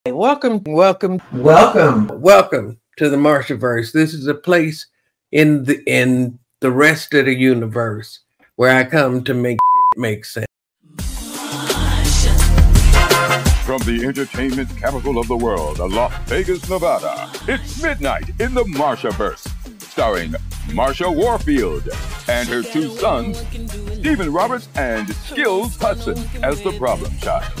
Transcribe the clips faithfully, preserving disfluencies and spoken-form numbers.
Hey, welcome, welcome, welcome, welcome to the Marshaverse. This is a place in the in the rest of the universe where I come to make make sense. From the entertainment capital of the world, Las Vegas, Nevada, it's Midnight in the Marshaverse, starring Marsha Warfield and her two sons, Stephen Roberts and Skills Hudson, as the problem child.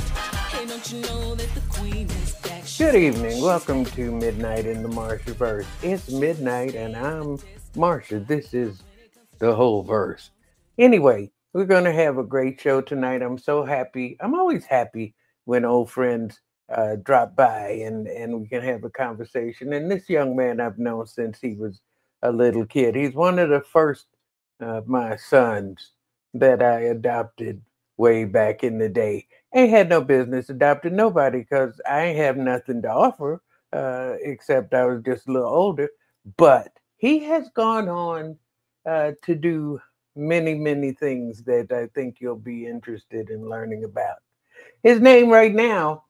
Good evening. Welcome to Midnight in the Marshaverse. It's midnight and I'm Marsha. This is the whole verse. Anyway, we're going to have a great show tonight. I'm so happy. I'm always happy when old friends uh, drop by and, and we can have a conversation. And this young man I've known since he was a little kid. He's one of the first of my sons that I adopted way back in the day. Ain't had no business adopting nobody because I ain't have nothing to offer uh, except I was just a little older. But he has gone on uh, to do many, many things that I think you'll be interested in learning about. His name right now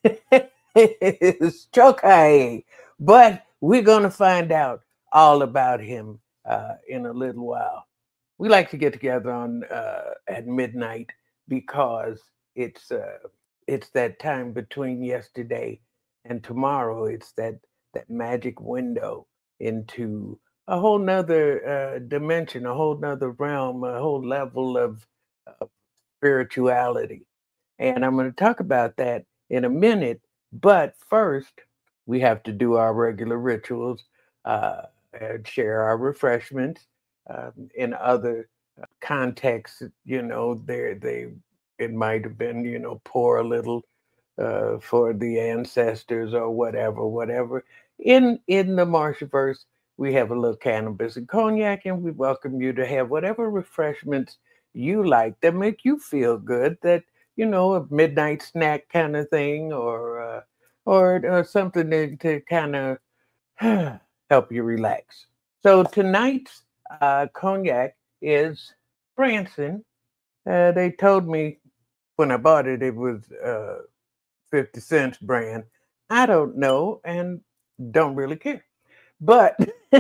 is Chokai, but we're going to find out all about him uh, in a little while. We like to get together on uh, at midnight because it's uh, it's that time between yesterday and tomorrow. It's that that magic window into a whole nother uh, dimension, a whole nother realm, a whole level of uh, spirituality. And I'm going to talk about that in a minute. But first, we have to do our regular rituals, uh, and share our refreshments. Um, in other uh, contexts, you know, they they it might have been, you know, pour a little uh, for the ancestors or whatever, whatever. In in the Marshaverse, we have a little cannabis and cognac, and we welcome you to have whatever refreshments you like that make you feel good. That you know, a midnight snack kind of thing, or uh, or, or something to, to kind of help you relax. So tonight's uh, cognac is Branson. Uh, they told me when I bought it, it was uh, fifty cents brand. I don't know and don't really care. But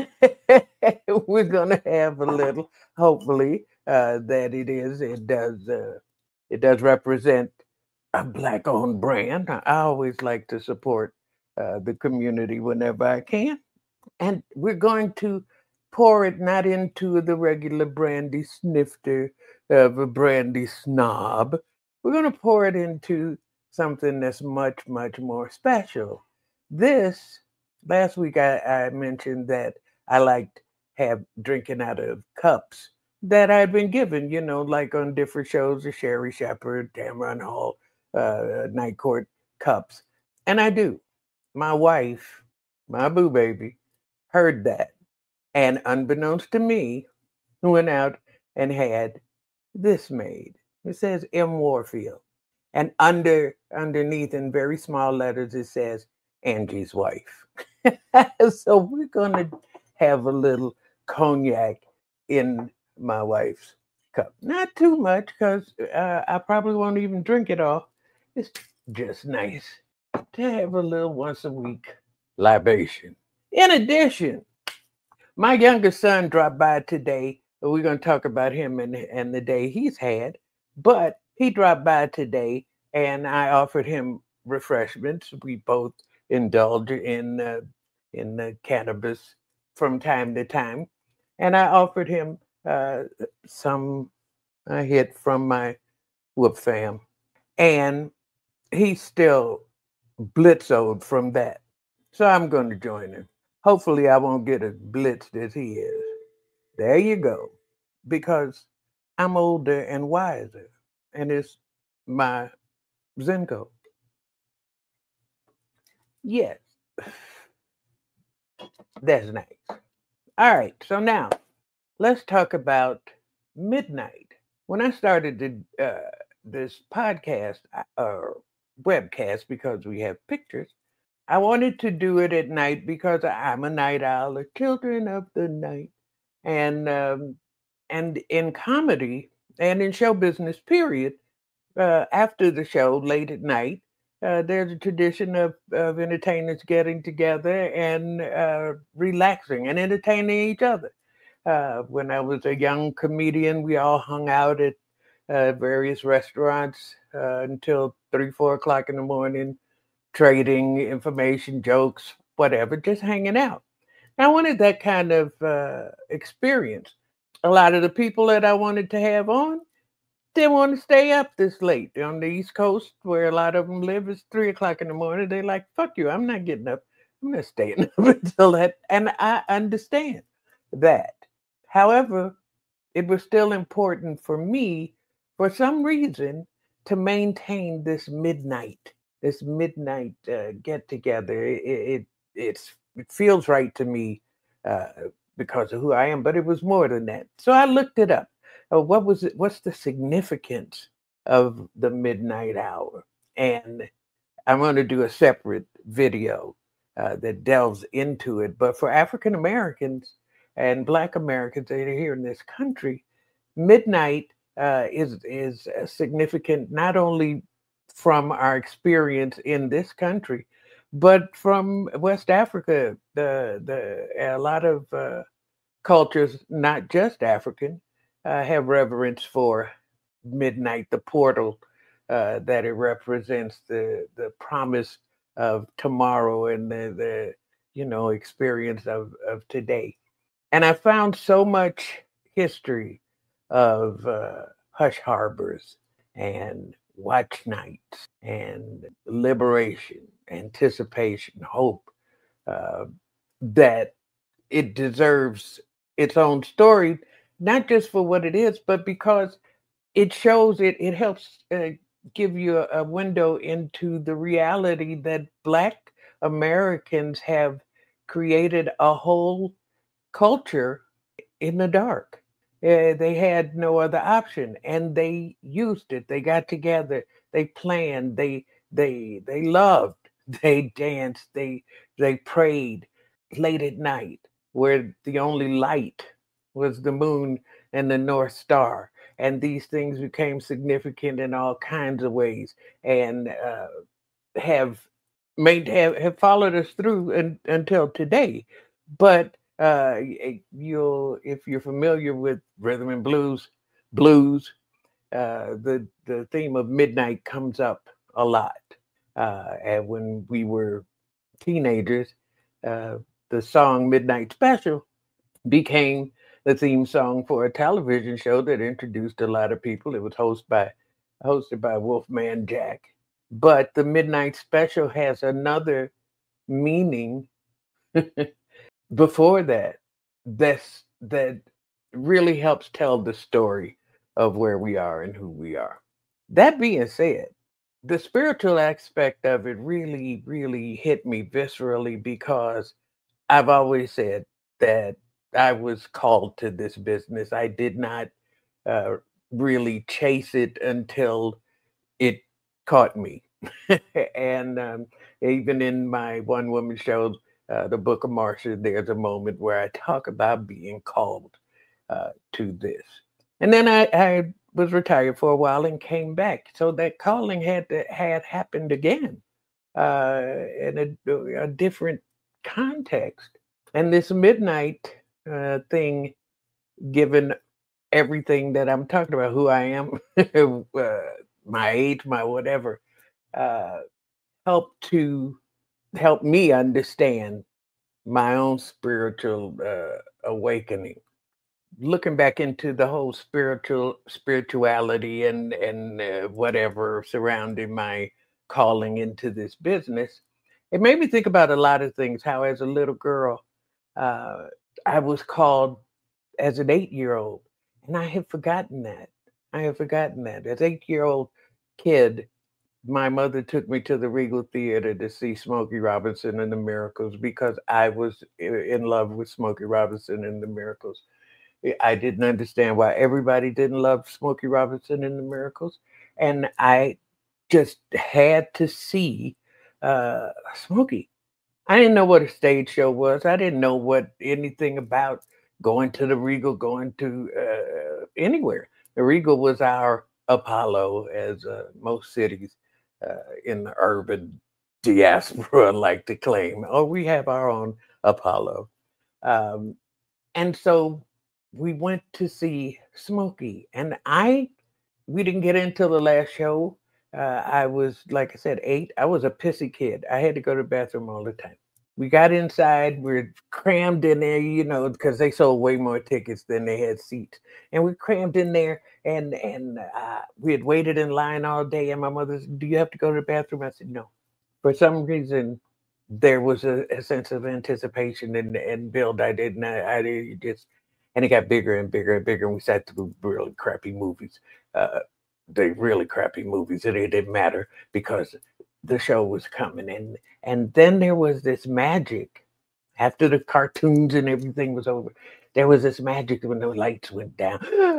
we're going to have a little, hopefully, uh, that it is, it does, uh, it does represent a black owned brand. I always like to support uh, the community whenever I can. And we're going to pour it not into the regular brandy snifter of a brandy snob. We're going to pour it into something that's much, much more special. This, last week I, I mentioned that I liked have drinking out of cups that I'd been given, you know, like on different shows, the Sherry Shepherd, Tamron Hall, uh, Night Court cups. And I do. My wife, my boo baby, heard that. And unbeknownst to me, went out and had this made. It says M. Warfield. And under underneath in very small letters, it says Angie's wife. So we're going to have a little cognac in my wife's cup. Not too much because uh, I probably won't even drink it all. It's just nice to have a little once a week libation. In addition, my youngest son dropped by today. We're going to talk about him and, and the day he's had. But he dropped by today and I offered him refreshments. We both indulge in, uh, in the cannabis from time to time. And I offered him uh, some a hit from my Whoop fam. And he's still blitzoed from that. So I'm going to join him. Hopefully I won't get as blitzed as he is. There you go. Because I'm older and wiser. And it's my Zenko. Yes. That's nice. All right. So now let's talk about midnight. When I started the, uh, this podcast or webcast, because we have pictures, I wanted to do it at night because I'm a night owl, a children of the night. And um, and in comedy and in show business, period, uh, after the show, late at night, uh, there's a tradition of, of entertainers getting together and uh, relaxing and entertaining each other. Uh, when I was a young comedian, we all hung out at uh, various restaurants uh, until three, four o'clock in the morning, trading information, jokes, whatever, just hanging out. I wanted that kind of uh, experience. A lot of the people that I wanted to have on didn't want to stay up this late. On the East Coast, where a lot of them live, it's three o'clock in the morning. They're like, fuck you, I'm not getting up. I'm not staying up until that. And I understand that. However, it was still important for me, for some reason, to maintain this midnight, this midnight uh, get together. It, it it's it feels right to me uh, because of who I am, but it was more than that. So I looked it up. Uh, what was it? What's the significance of the midnight hour? And I'm going to do a separate video uh, that delves into it. But for African Americans and Black Americans that are here in this country, midnight uh, is is uh, significant not only from our experience in this country, but from West Africa. The the a lot of uh, cultures, not just African, uh, have reverence for midnight, the portal uh, that it represents, the the promise of tomorrow and the the you know experience of of today. And I found so much history of uh, hush harbors and watch nights and liberation, anticipation, hope, uh, that it deserves its own story, not just for what it is, but because it shows it, it helps uh, give you a, a window into the reality that Black Americans have created a whole culture in the dark. Uh, they had no other option, and they used it. They got together. They planned. They they they loved. They danced. They they prayed late at night, where the only light was the moon and the North Star. And these things became significant in all kinds of ways, and uh, have made have, have followed us through un, until today. But uh, you'll if you're familiar with rhythm and blues, blues, uh, the the theme of midnight comes up a lot. Uh, and when we were teenagers, uh, the song "Midnight Special" became the theme song for a television show that introduced a lot of people. It was hosted by hosted by Wolfman Jack. But the Midnight Special has another meaning before that that's that really helps tell the story of where we are and who we are. That being said, the spiritual aspect of it really, really hit me viscerally because I've always said that I was called to this business. I did not uh, really chase it until it caught me. and um, even in my one woman show, uh, The Book of Marsha, there's a moment where I talk about being called uh, to this. And then I, I was retired for a while and came back. So that calling had to, had happened again uh, in a, a different context. And this midnight uh, thing, given everything that I'm talking about, who I am, uh, my age, my whatever, uh, helped to help me understand my own spiritual uh, awakening. Looking back into the whole spiritual spirituality and and uh, whatever surrounding my calling into this business, it made me think about a lot of things. How, as a little girl, uh, I was called as an eight-year-old, and I had forgotten that. I had forgotten that as eight-year-old kid. My mother took me to the Regal Theater to see Smokey Robinson and the Miracles because I was in love with Smokey Robinson and the Miracles. I didn't understand why everybody didn't love Smokey Robinson and the Miracles. And I just had to see uh, Smokey. I didn't know what a stage show was. I didn't know what anything about going to the Regal, going to uh, anywhere. The Regal was our Apollo, as uh, most cities uh, in the urban diaspora like to claim. Oh, we have our own Apollo. Um, and so we went to see Smokey, and I we didn't get into the last show. Uh, I was, like I said, eight. I was a pissy kid. I had to go to the bathroom all the time. We got inside. We're crammed in there, you know, because they sold way more tickets than they had seats, and we crammed in there. And and uh, we had waited in line all day. And my mother said, "Do you have to go to the bathroom?" I said, "No." For some reason, there was a, a sense of anticipation and, and build. I didn't. I, I did just, and it got bigger and bigger and bigger. And we sat through really crappy movies. Uh, they really crappy movies, and it didn't matter because the show was coming. And and then there was this magic after the cartoons and everything was over. There was this magic when the lights went down.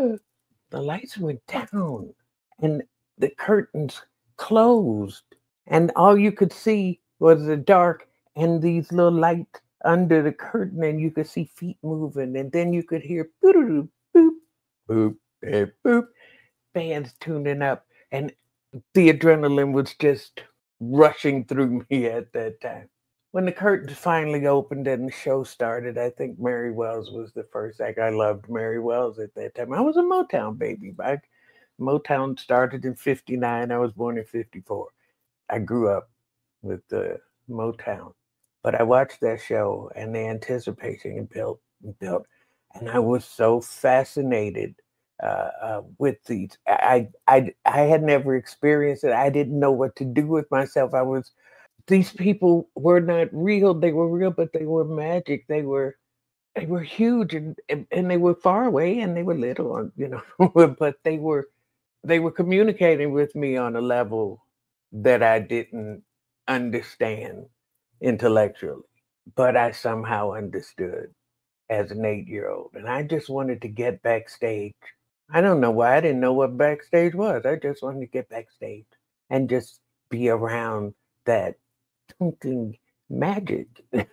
The lights went down, and the curtains closed, and all you could see was the dark and these little lights under the curtain, and you could see feet moving, and then you could hear boop, boop, boop, boop, boop, bands tuning up, and the adrenaline was just rushing through me at that time. When the curtains finally opened and the show started, I think Mary Wells was the first act. I loved Mary Wells at that time. I was a Motown baby. Back Motown started in fifty-nine. I was born in fifty-four. I grew up with the Motown. But I watched that show and the anticipation and built and built. And I was so fascinated uh, uh, with these. I, I, I had never experienced it. I didn't know what to do with myself. I was, these people were not real. They were real, but they were magic. They were, they were huge and, and, and they were far away and they were little, you know, but they were, they were communicating with me on a level that I didn't understand intellectually, but I somehow understood as an eight-year-old. And I just wanted to get backstage. I don't know why. I didn't know what backstage was. I just wanted to get backstage and just be around that twinkling magic.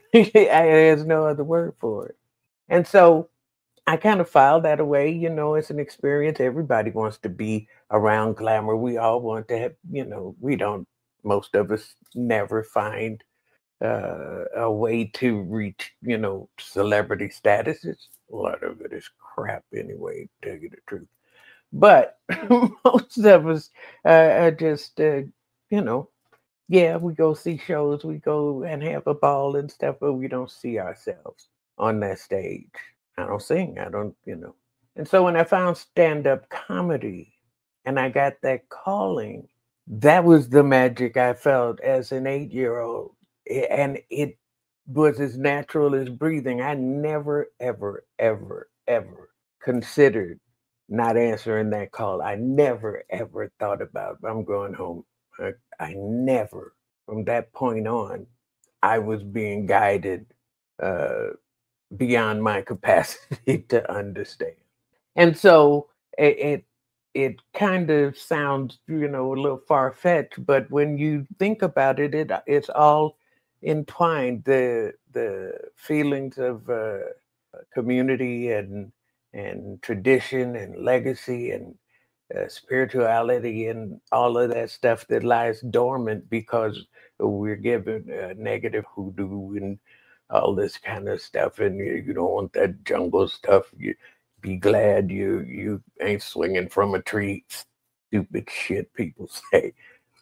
There's no other word for it. And so I kind of filed that away. You know, it's an experience. Everybody wants to be around glamour. We all want to have, you know, we don't, most of us never find uh, a way to reach, you know, celebrity status. It's, a lot of it is crap anyway, to tell you the truth. But most of us uh, are just, uh, you know, yeah, we go see shows, we go and have a ball and stuff, but we don't see ourselves on that stage. I don't sing, I don't, you know. And so when I found stand-up comedy and I got that calling, that was the magic I felt as an eight-year-old. And it was as natural as breathing. I never, ever, ever, ever considered not answering that call. I never, ever thought about, I'm going home. I, I never, from that point on, I was being guided uh, beyond my capacity to understand. And so it, it it kind of sounds, you know, a little far-fetched, but when you think about it, it it's all entwined. The the feelings of uh, community and and tradition and legacy and uh, spirituality and all of that stuff that lies dormant because we're given uh, negative hoodoo and all this kind of stuff, and you, you don't want that jungle stuff. You be glad you you ain't swinging from a tree. Stupid shit people say.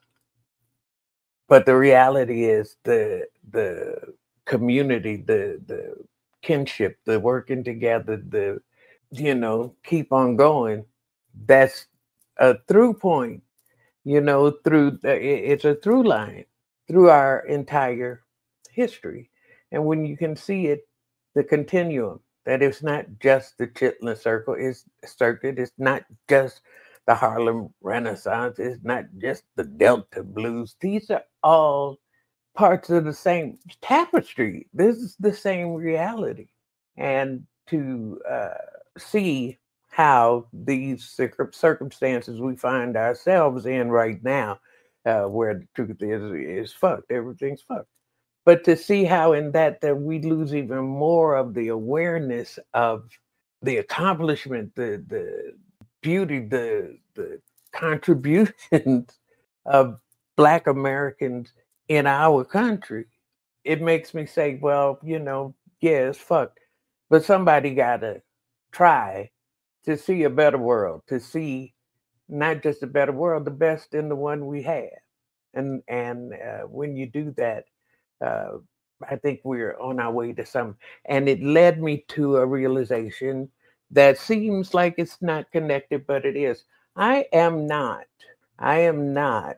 But the reality is the the community, the the kinship, the working together, the you know keep on going. That's a through point. You know, through the, it's a through line through our entire history, and when you can see it, the continuum. That it's not just the Chitlin Circle, it's circuit. It's not just the Harlem Renaissance. It's not just the Delta Blues. These are all parts of the same tapestry. This is the same reality. And to uh, see how these circumstances we find ourselves in right now, uh, where the truth is, is fucked. Everything's fucked. But to see how in that that we lose even more of the awareness of the accomplishment, the the beauty, the the contributions of Black Americans in our country, it makes me say, well, you know, yeah, it's fucked. But somebody got to try to see a better world, to see not just a better world, the best in the one we have. And and uh, when you do that, uh, I think we're on our way to some. And it led me to a realization that seems like it's not connected, but it is. I am not. I am not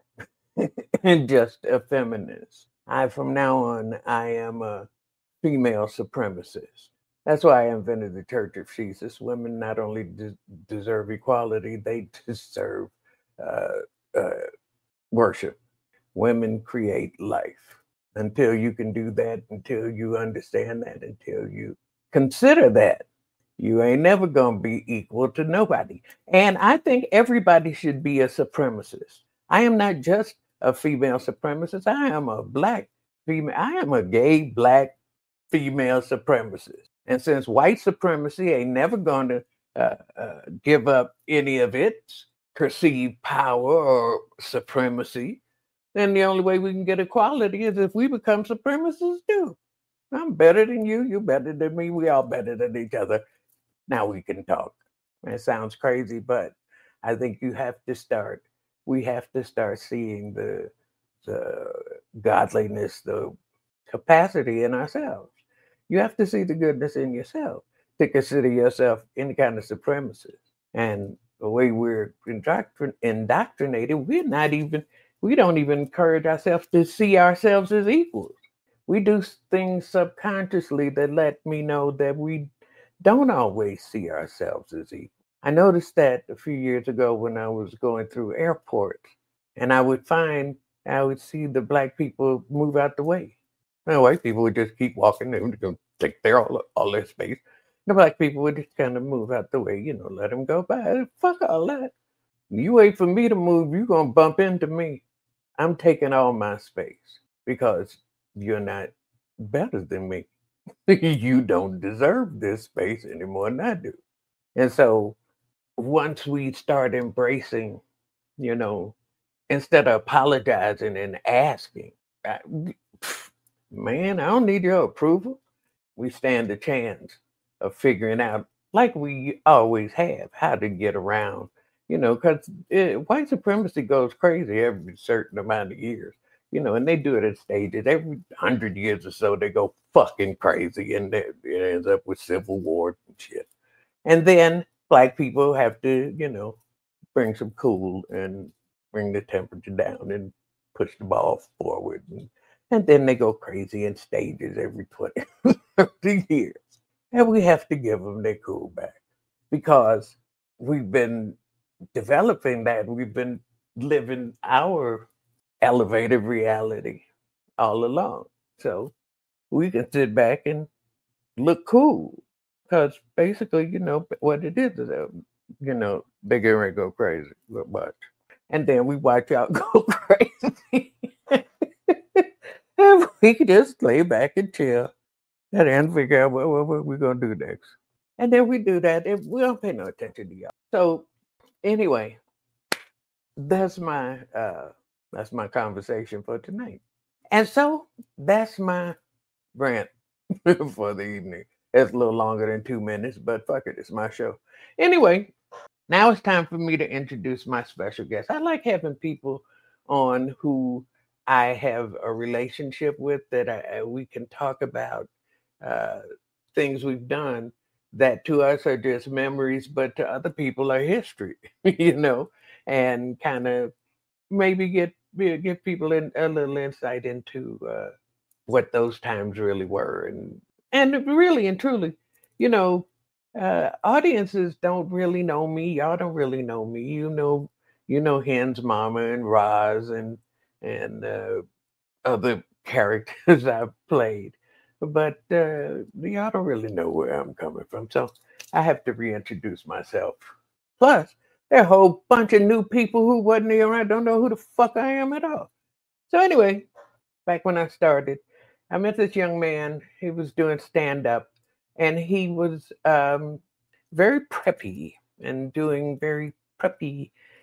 just a feminist. I, from now on, I am a female supremacist. That's why I invented the Church of Jesus. Women not only de- deserve equality, they deserve uh, uh, worship. Women create life. Until you can do that, until you understand that, until you consider that, you ain't never going to be equal to nobody. And I think everybody should be a supremacist. I am not just a female supremacist. I am a black female. I am a gay black female supremacist. And since white supremacy ain't never going to uh, uh, give up any of its perceived power or supremacy, then the only way we can get equality is if we become supremacists too. I'm better than you. You're better than me. We all better than each other. Now we can talk. It sounds crazy, but I think you have to start. We have to start seeing the the godliness, the capacity in ourselves. You have to see the goodness in yourself to consider yourself any kind of supremacist. And the way we're indoctrin- indoctrinated, we're not even, we don't even encourage ourselves to see ourselves as equals. We do things subconsciously that let me know that we don't always see ourselves as equal. I noticed that a few years ago when I was going through airports, and I would find, I would see the black people move out the way. The white people would just keep walking, they would go take their all, all their space. The black people would just kind of move out the way, you know, let them go by. Fuck all that. You wait for me to move, you're going to bump into me. I'm taking all my space because you're not better than me. You don't deserve this space any more than I do. And so once we start embracing, you know, instead of apologizing and asking, I, man, I don't need your approval. We stand a chance of figuring out, like we always have, how to get around, you know, because white supremacy goes crazy every certain amount of years, you know, and they do it at stages. Every hundred years or so, they go fucking crazy, and it ends up with civil war and shit. And then black people have to, you know, bring some cool and bring the temperature down and push the ball forward. And, and then they go crazy in stages every twenty, thirty years. And we have to give them their cool back because we've been developing that. We've been living our elevated reality all along. So we can sit back and look cool because basically, you know, what it is is, uh, you know, they get ready to go crazy real much. And then we watch out go crazy. And we can just lay back and chill and then figure out what, what, what we're going to do next. And then we do that and we don't pay no attention to y'all. So anyway, that's my uh, that's my conversation for tonight. And so that's my rant for the evening. It's a little longer than two minutes, but fuck it, it's my show. Anyway, now it's time for me to introduce my special guest. I like having people on who I have a relationship with, that I, we can talk about uh, things we've done that to us are just memories, but to other people are history, you know, and kind of maybe get give people in, a little insight into uh, what those times really were, and and really and truly, you know, uh, audiences don't really know me. Y'all don't really know me. You know, you know, Hen's mama and Roz and and uh, other characters I've played, but uh, y'all don't really know where I'm coming from. So I have to reintroduce myself. Plus, there are a whole bunch of new people who wasn't here around, don't know who the fuck I am at all. So anyway, back when I started, I met this young man. He was doing stand-up, and he was um, very preppy and doing very preppy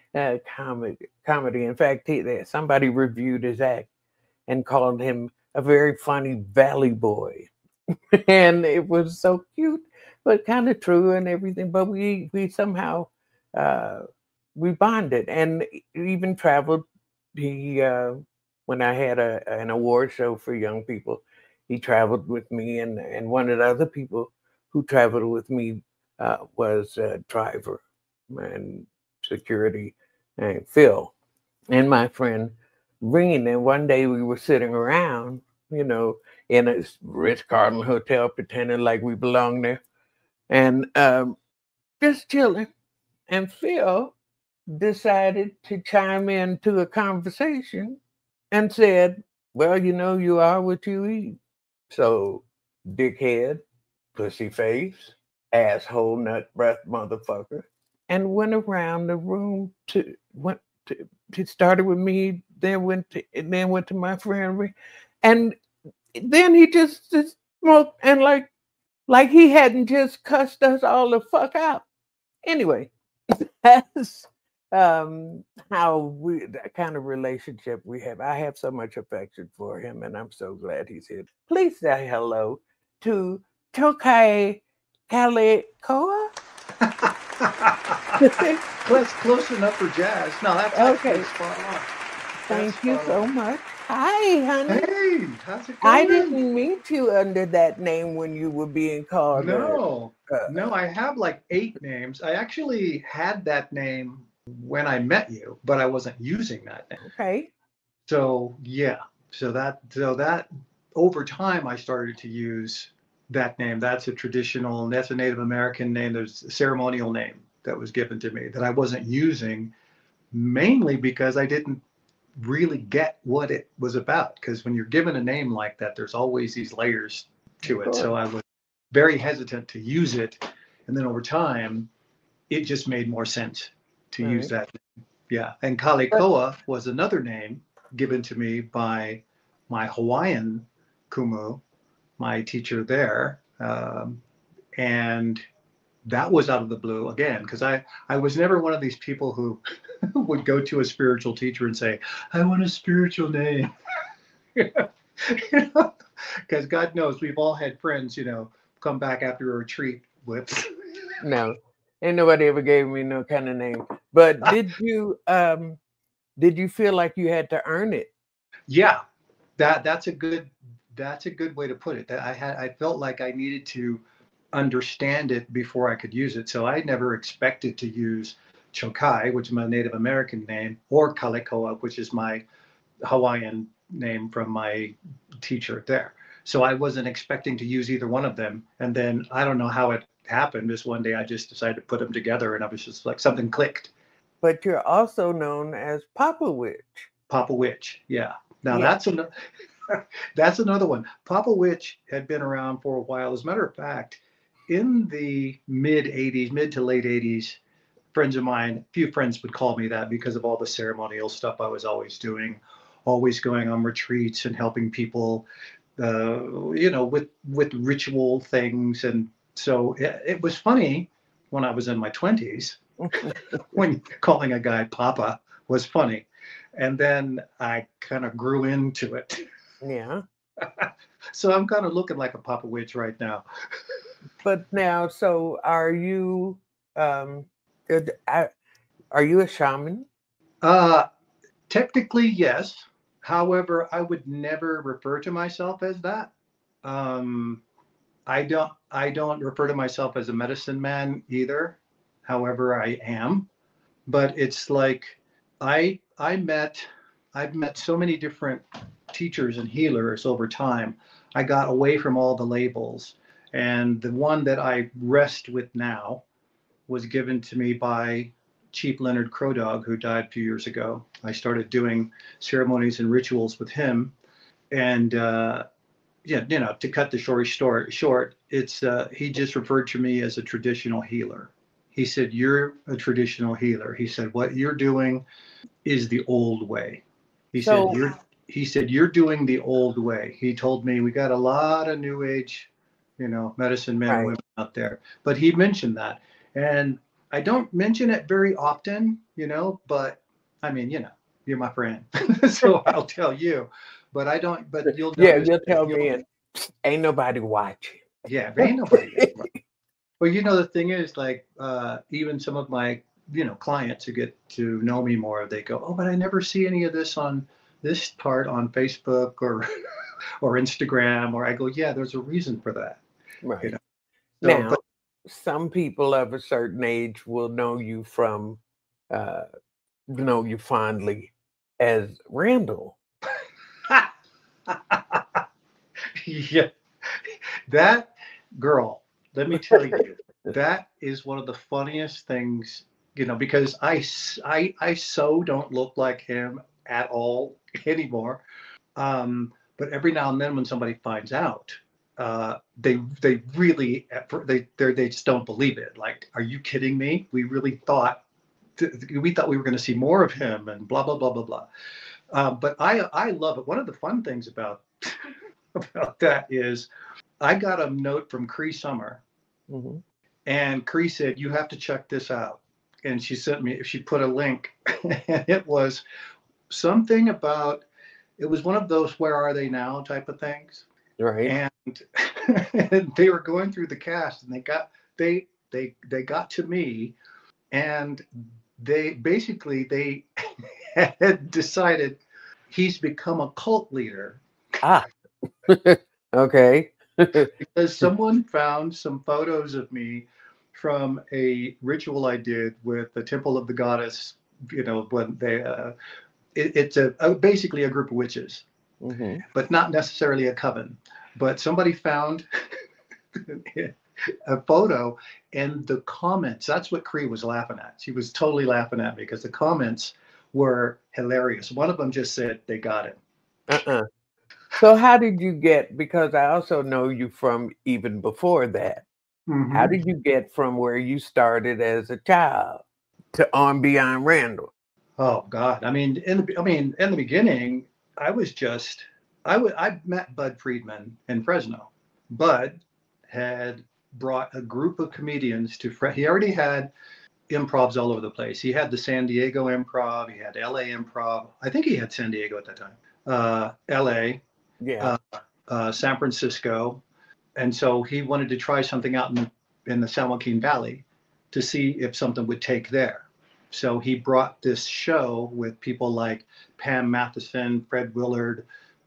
uh, comedy. Comedy. In fact, he, somebody reviewed his act and called him a very funny valley boy, and it was so cute, but kind of true and everything. But we we somehow uh, we bonded, and even traveled. He uh, when I had a an award show for young people, he traveled with me, and and one of the other people who traveled with me uh, was a driver and security and Phil and my friend Reen. And one day we were sitting around, you know, in a Ritz-Carlton hotel, pretending like we belonged there, and um, just chilling. And Phil decided to chime into a conversation and said, "Well, you know, you are what you eat. So, dickhead, pussy face, asshole, nut breath, motherfucker," and went around the room to went to. It started with me, then went to, and then went to my friend, and then he just, just smoked and like like he hadn't just cussed us all the fuck out. Anyway, that's um how we that kind of relationship we have. I have so much affection for him, and I'm so glad he's here. Please say hello to Tokai Kalikoa. Well, it's close enough for jazz. No, that's Okay. spot on. Thank That's you spot so on. much. Hi, honey. Hey, how's it I going? didn't meet you under that name when you were being called. No, uh, no, I have like eight names. I actually had that name when I met you, but I wasn't using that name. Okay. So yeah, so that so that over time I started to use that name. That's a traditional, that's a Native American name. There's a ceremonial name that was given to me that I wasn't using, mainly because I didn't really get what it was about. Because when you're given a name like that, there's always these layers to it. So I was very hesitant to use it. And then over time, it just made more sense to Right. use that. Yeah. And Kalikoa was another name given to me by my Hawaiian kumu, my teacher there. Um, and that was out of the blue again, because I, I was never one of these people who would go to a spiritual teacher and say, "I want a spiritual name." Because God knows we've all had friends, you know, come back after a retreat with. No, ain't nobody ever gave me no kind of name. But did you um did you feel like you had to earn it? Yeah, that that's a good that's a good way to put it. That I had I felt like I needed to understand it before I could use it. So I never expected to use Chokai, which is my Native American name, or Kalikoa, which is my Hawaiian name from my teacher there. So I wasn't expecting to use either one of them. And then I don't know how it happened. Just one day I just decided to put them together, and I was just like, something clicked. But you're also known as Papa Witch. Papa Witch, yeah. Now Yeah. that's another that's another one. Papa Witch had been around for a while. As a matter of fact, in the mid eighties, mid to late eighties, friends of mine, a few friends would call me that because of all the ceremonial stuff I was always doing, always going on retreats and helping people, uh, you know, with with ritual things. And so it, it was funny when I was in my twenties, when calling a guy Papa was funny. And then I kind of grew into it. Yeah. So I'm kind of looking like a Papa Witch right now. But now, so are you um are you a shaman? Uh, technically, yes. However, I would never refer to myself as that. Um, I don't. I don't refer to myself as a medicine man either. However, I am. But it's like I. I met. I've met so many different teachers and healers over time. I got away from all the labels, and the one that I rest with now was given to me by Chief Leonard Crow Dog, who died a few years ago. I started doing ceremonies and rituals with him, and uh, yeah, you know, to cut the story short, short, it's uh, he just referred to me as a traditional healer. He said, "You're a traditional healer." He said, "What you're doing is the old way." He So- said, "You're." He said, "You're doing the old way." He told me we got a lot of new age, you know, medicine men Right. and women out there, but he mentioned that, and I don't mention it very often, you know, but I mean, you know, you're my friend, so I'll tell you. But I don't. But you'll Yeah, notice you'll that tell you'll. me, and ain't nobody watching. Yeah, there ain't nobody there. Well, you know, the thing is, like, uh, even some of my, you know, clients who get to know me more, they go, "Oh, but I never see any of this on this part on Facebook or or Instagram." Or I go, "Yeah, there's a reason for that." Right. You know. So, Now, but some people of a certain age will know you from, uh, know you fondly as Randall. yeah, that girl, let me tell you, that is one of the funniest things, you know, because I, s- I, I so don't look like him at all anymore. Um, but every now and then when somebody finds out, uh, they they really they they they just don't believe it. Like, are you kidding me? We really thought we thought we were going to see more of him and blah blah blah blah blah. Uh, but I I love it. One of the fun things about about that is I got a note from Cree Summer, Mhm. and Cree said, "You have to check this out." And she sent me, she put a link, and it was something about, it was one of those "Where Are They Now" type of things. Right. And, and they were going through the cast, and they got they they they got to me, and they basically they had decided he's become a cult leader Ah, okay. because someone found some photos of me from a ritual I did with the Temple of the Goddess. You know, when they, uh, it, it's a, a basically a group of witches, Mhm. but not necessarily a coven. But somebody found a photo, and the comments. That's what Cree was laughing at. She was totally laughing at me because the comments were hilarious. One of them just said, "They got it." Uh-uh. So how did you get, because I also know you from even before that. How Mm-hmm. did you get from where you started as a child to On Beyond Randall? Oh God! I mean, in the I mean, in the beginning, I was just I would I met Bud Friedman in Fresno. Bud had brought a group of comedians to Fre- he already had improvs all over the place. He had the San Diego Improv, he had L A Improv. I think he had San Diego at that time. Uh, L A, Yeah. uh, uh, San Francisco, and so he wanted to try something out in in the San Joaquin Valley to see if something would take there. So he brought this show with people like Pam Matheson, Fred Willard,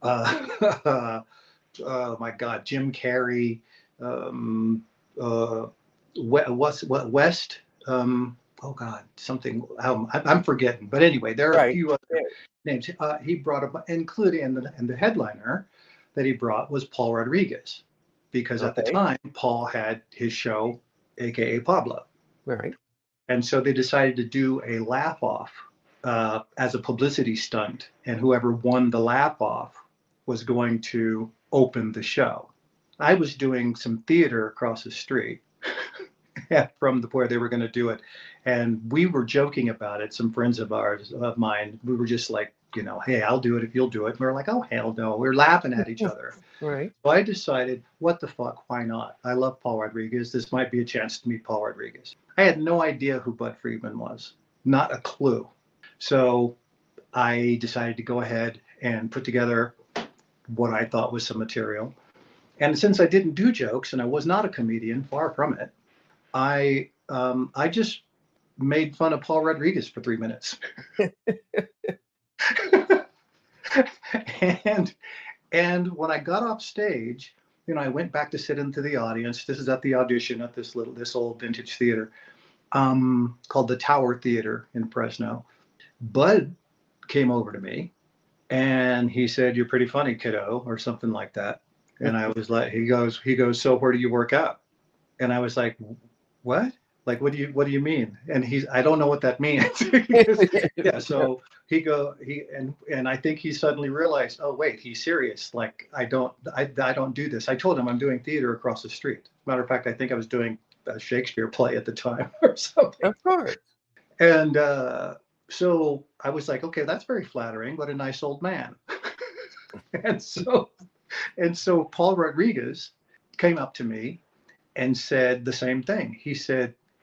uh, oh my God, Jim Carrey, um, uh, West, West um, oh God, something, um, I'm forgetting. But anyway, there are a Right. few Yeah. other names. Uh, he brought up, including, and the, and the headliner that he brought was Paul Rodriguez, because at the Okay. time, Paul had his show, A K A Pablo. Right. And so they decided to do a laugh off uh, as a publicity stunt. And whoever won the laugh off was going to open the show. I was doing some theater across the street from the where they were going to do it. And we were joking about it. Some friends of ours, of mine, we were just like, you know, hey, I'll do it if you'll do it. And we were like, oh, hell no. We we're laughing at each other. Right. So I decided, what the fuck, why not? I love Paul Rodriguez. This might be a chance to meet Paul Rodriguez. I had no idea who Bud Friedman was, not a clue. So I decided to go ahead and put together what I thought was some material. And since I didn't do jokes and I was not a comedian, far from it, I um, I just made fun of Paul Rodriguez for three minutes. and And when I got off stage, you know, I went back to sit into the audience. This is at the audition at this little, this old vintage theater um, called the Tower Theater in Fresno. Bud came over to me and he said, "You're pretty funny, kiddo," or something like that. And I was like, he goes, he goes, "So where do you work out?" And I was like, "What? Like, what do you, what do you mean?" And he's, "I don't know what that means." Yeah. So he go, he, and, and I think he suddenly realized, oh, wait, he's serious. Like, I don't, I, I don't do this. I told him I'm doing theater across the street. Matter of fact, I think I was doing a Shakespeare play at the time or something. Of course. And, uh, so I was like, okay, that's very flattering. What a nice old man. and so, and so Paul Rodriguez came up to me and said the same thing. He said,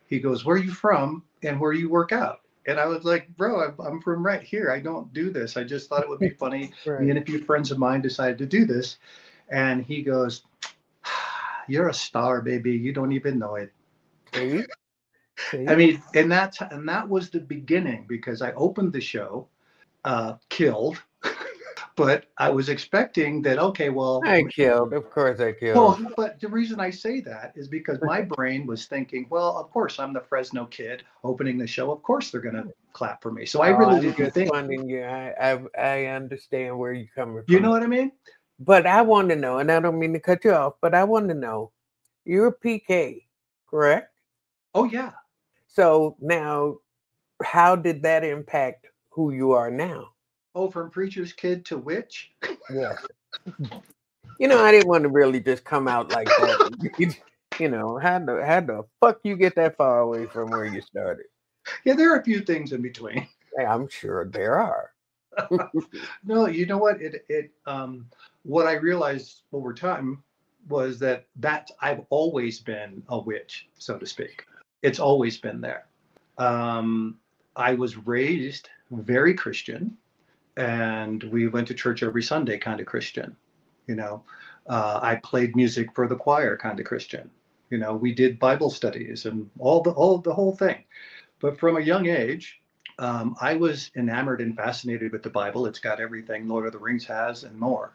He goes, "Where are you from and where you work out?" And I was like, "Bro, I'm, I'm from right here. I don't do this. I just thought it would be funny." Right. Me and a few friends of mine decided to do this. And he goes, "You're a star, baby. You don't even know it." See? See? I mean, and that's and that was the beginning, because I opened the show, uh, killed, but I was expecting that. Okay, well, I killed. Of course, I killed. well, but the reason I say that is because my brain was thinking, well, of course, I'm the Fresno kid opening the show. Of course, they're gonna clap for me. So I Oh, really I'm didn't just think. funding you. I, I I understand where you're coming from. You know what I mean? But I want to know, and I don't mean to cut you off, but I want to know, you're a P K, correct? Oh yeah. So now, how did that impact who you are now? Oh, from preacher's kid to witch. Yes. You know, I didn't want to really just come out like that. You know, how the how the fuck you get that far away from where you started? Yeah, there are a few things in between. Hey, I'm sure there are. No, you know what? It it um what I realized over time was that that I've always been a witch, so to speak. It's always been there. Um, I was raised very Christian, and we went to church every Sunday, kind of Christian. You know, uh, I played music for the choir, kind of Christian. You know, we did Bible studies and all the all the whole thing. But from a young age, um, I was enamored and fascinated with the Bible. It's got everything Lord of the Rings has and more.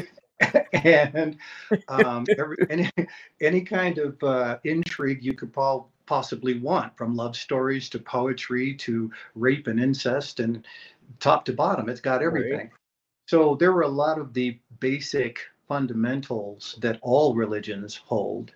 And um, every, any any kind of uh, intrigue you could po- possibly want, from love stories to poetry to rape and incest, and top to bottom, it's got everything. Right. So there were a lot of the basic fundamentals that all religions hold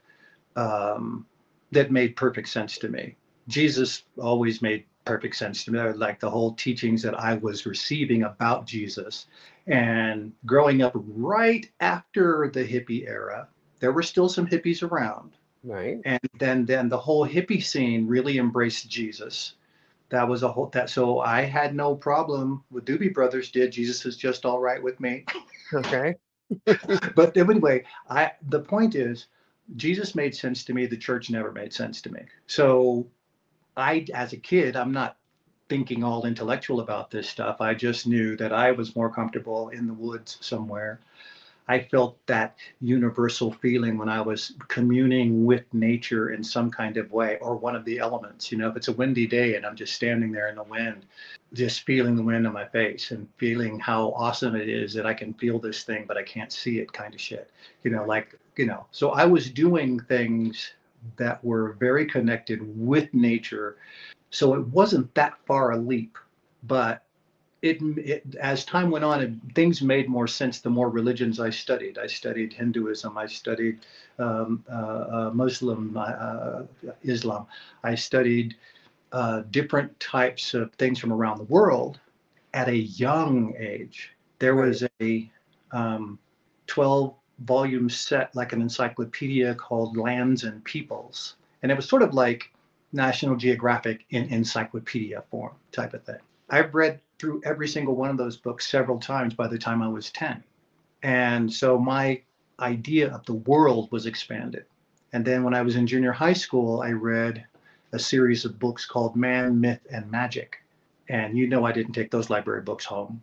um, that made perfect sense to me. Jesus always made perfect sense to me, like the whole teachings that I was receiving about Jesus. And growing up right after the hippie era, there were still some hippies around. Right. And then, then the whole hippie scene really embraced Jesus. That was a whole, that, so I had no problem with Doobie Brothers did. Jesus is just all right with me. Okay. But anyway, I, the point is, Jesus made sense to me. The church never made sense to me. So I, as a kid, I'm not thinking all intellectual about this stuff. I just knew that I was more comfortable in the woods somewhere. I felt that universal feeling when I was communing with nature in some kind of way, or one of the elements. You know, if it's a windy day and I'm just standing there in the wind, just feeling the wind on my face and feeling how awesome it is that I can feel this thing, but I can't see it, kind of shit. You know, like, you know, so I was doing things that were very connected with nature. So it wasn't that far a leap, but It, it, as time went on, it, things made more sense the more religions I studied. I studied Hinduism, I studied um, uh, uh, Muslim, uh, Islam. I studied uh, different types of things from around the world at a young age. There was a um, twelve volume set, like an encyclopedia, called Lands and Peoples. And it was sort of like National Geographic in encyclopedia form type of thing. I've read through every single one of those books several times by the time I was ten. And so my idea of the world was expanded. And then when I was in junior high school, I read a series of books called Man, Myth, and Magic. And you know I didn't take those library books home.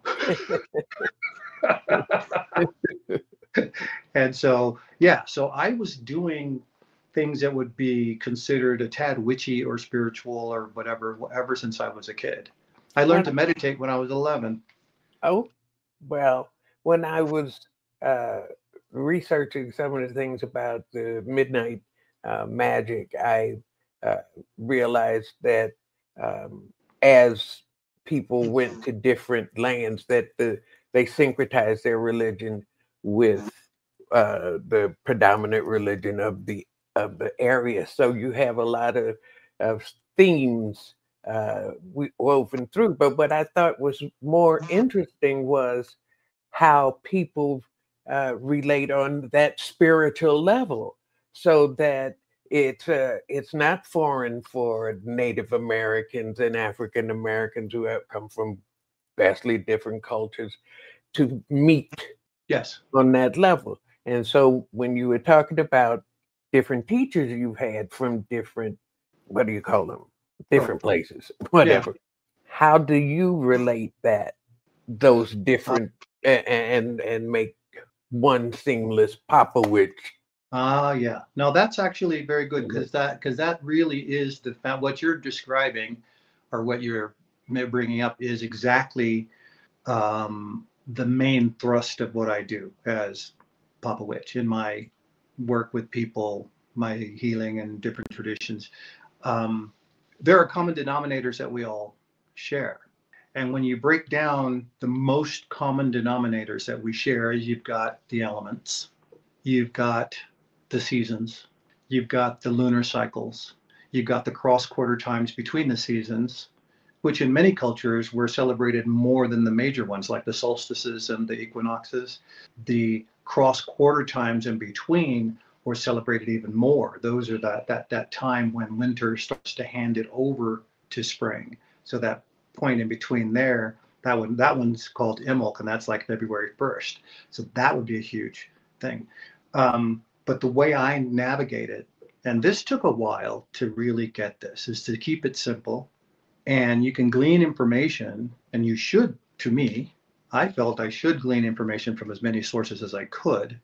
And so, yeah, so I was doing things that would be considered a tad witchy or spiritual or whatever, ever since I was a kid. I learned to meditate when I was eleven. Oh, well, when I was uh, researching some of the things about the midnight uh, magic, I uh, realized that um, as people went to different lands, that the they syncretized their religion with uh, the predominant religion of the of the area. So you have a lot of, of themes uh, we woven through. But what I thought was more interesting was how people uh, relate on that spiritual level, so that it's uh, it's not foreign for Native Americans and African Americans who have come from vastly different cultures to meet yes on that level. And so when you were talking about different teachers you've had from different what do you call them? Oh, Different places, yeah. whatever. How do you relate that those Uh, different a- and and make one seamless Popowich? Ah, yeah. No, that's actually very good Mhm. because that because that really is the fa- what you're describing, or what you're ma- bringing up is exactly um, the main thrust of what I do as Papa Witch in my work with people, my healing and different traditions. Um, there are common denominators that we all share. And when you break down the most common denominators that we share, you've got the elements, you've got the seasons, you've got the lunar cycles, you've got the cross quarter times between the seasons, which in many cultures were celebrated more than the major ones, like the solstices and the equinoxes. The cross quarter times in between were celebrated even more. Those are that that that time when winter starts to hand it over to spring. So that point in between there, that one that one's called Imbolc, and that's like February first. So that would be a huge thing. Um, but the way I navigate it, and this took a while to really get this, is to keep it simple. And you can glean information, and you should, to me, I felt I should glean information from as many sources as I could.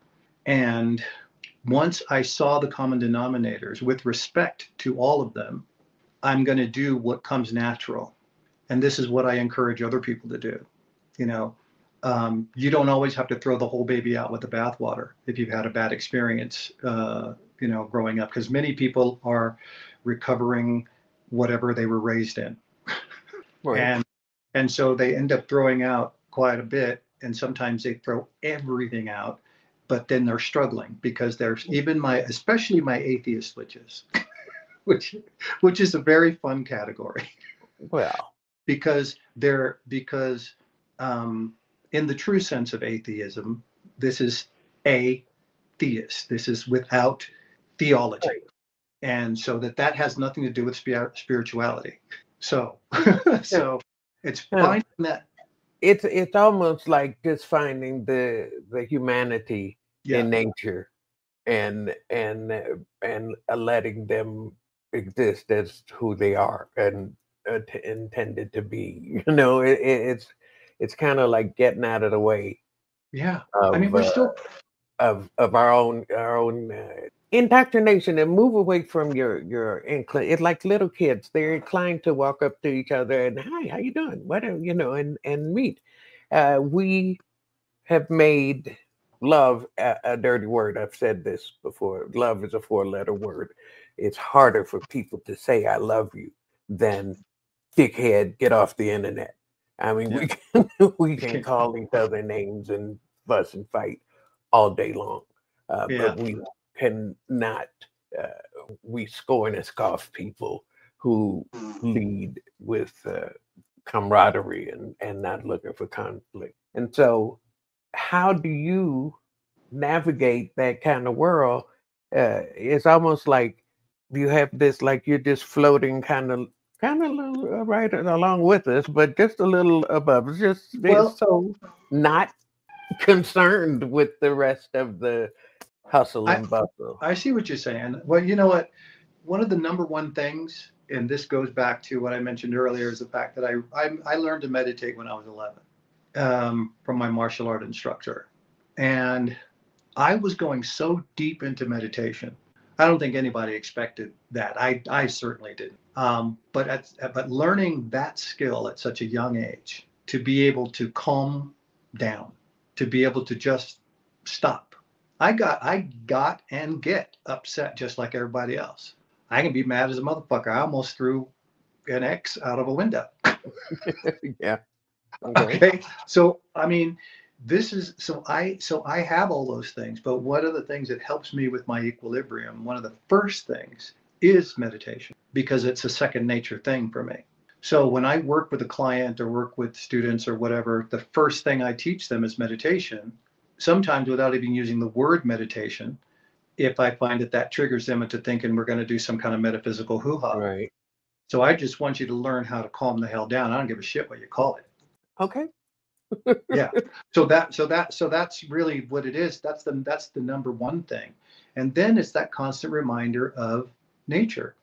And once I saw the common denominators with respect to all of them, I'm going to do what comes natural. And this is what I encourage other people to do. You know, um, you don't always have to throw the whole baby out with the bathwater if you've had a bad experience, uh, you know, growing up, because many people are recovering whatever they were raised in. Right. And and so they end up throwing out quite a bit, and sometimes they throw everything out, but then they're struggling because there's even my, especially my atheist switches, which which is a very fun category Well, because they're because um, in the true sense of atheism, this is a theist. This is without theology, right. and so that that has nothing to do with spir- spirituality. So Yeah. so it's Yeah. finding that. It's it's almost like just finding the the humanity Yeah, in nature and and uh, and uh, letting them exist as who they are and uh, t- intended to be. You know, it, it, it's it's kind of like getting out of the way yeah. I mean, of we're uh, still, of of our own our own uh, indoctrination and move away from your your incline. It's like little kids; they're inclined to walk up to each other and hi, how you doing? What are- you know, and and meet. Uh, we have made love a, a dirty word. I've said this before. Love is a four-letter word. It's harder for people to say "I love you" than "dickhead, get off the internet." I mean, yeah. we can we can call each other names and fuss and fight all day long, uh, Yeah, but we cannot. Uh, we scorn and scoff people who lead with uh, camaraderie and and not looking for conflict. And so, how do you navigate that kind of world? Uh, it's almost like you have this, like you're just floating kind of, kind of little, uh, right along with us, but just a little above. It's just it's well, so not concerned with the rest of the hustle I and bustle. I see what you're saying. Well, you know what? One of the number one things, and this goes back to what I mentioned earlier, is the fact that I I, I learned to meditate when I was eleven, um, from my martial art instructor, and I was going so deep into meditation. I don't think anybody expected that. I I certainly didn't. Um, but at, but learning that skill at such a young age, to be able to calm down, to be able to just stop. I got I got and get upset just like everybody else. I can be mad as a motherfucker. I almost threw an X out of a window. Yeah. Okay. Okay. So I mean, this is so I so I have all those things, but one of the things that helps me with my equilibrium, one of the first things is meditation because it's a second nature thing for me. So when I work with a client or work with students or whatever, the first thing I teach them is meditation, sometimes without even using the word meditation, if I find that that triggers them into thinking we're going to do some kind of metaphysical hoo-ha. Right. So I just want you to learn how to calm the hell down. I don't give a shit what you call it. Okay. Yeah. So that so that so that's really what it is. That's the that's the number one thing. And then it's that constant reminder of nature.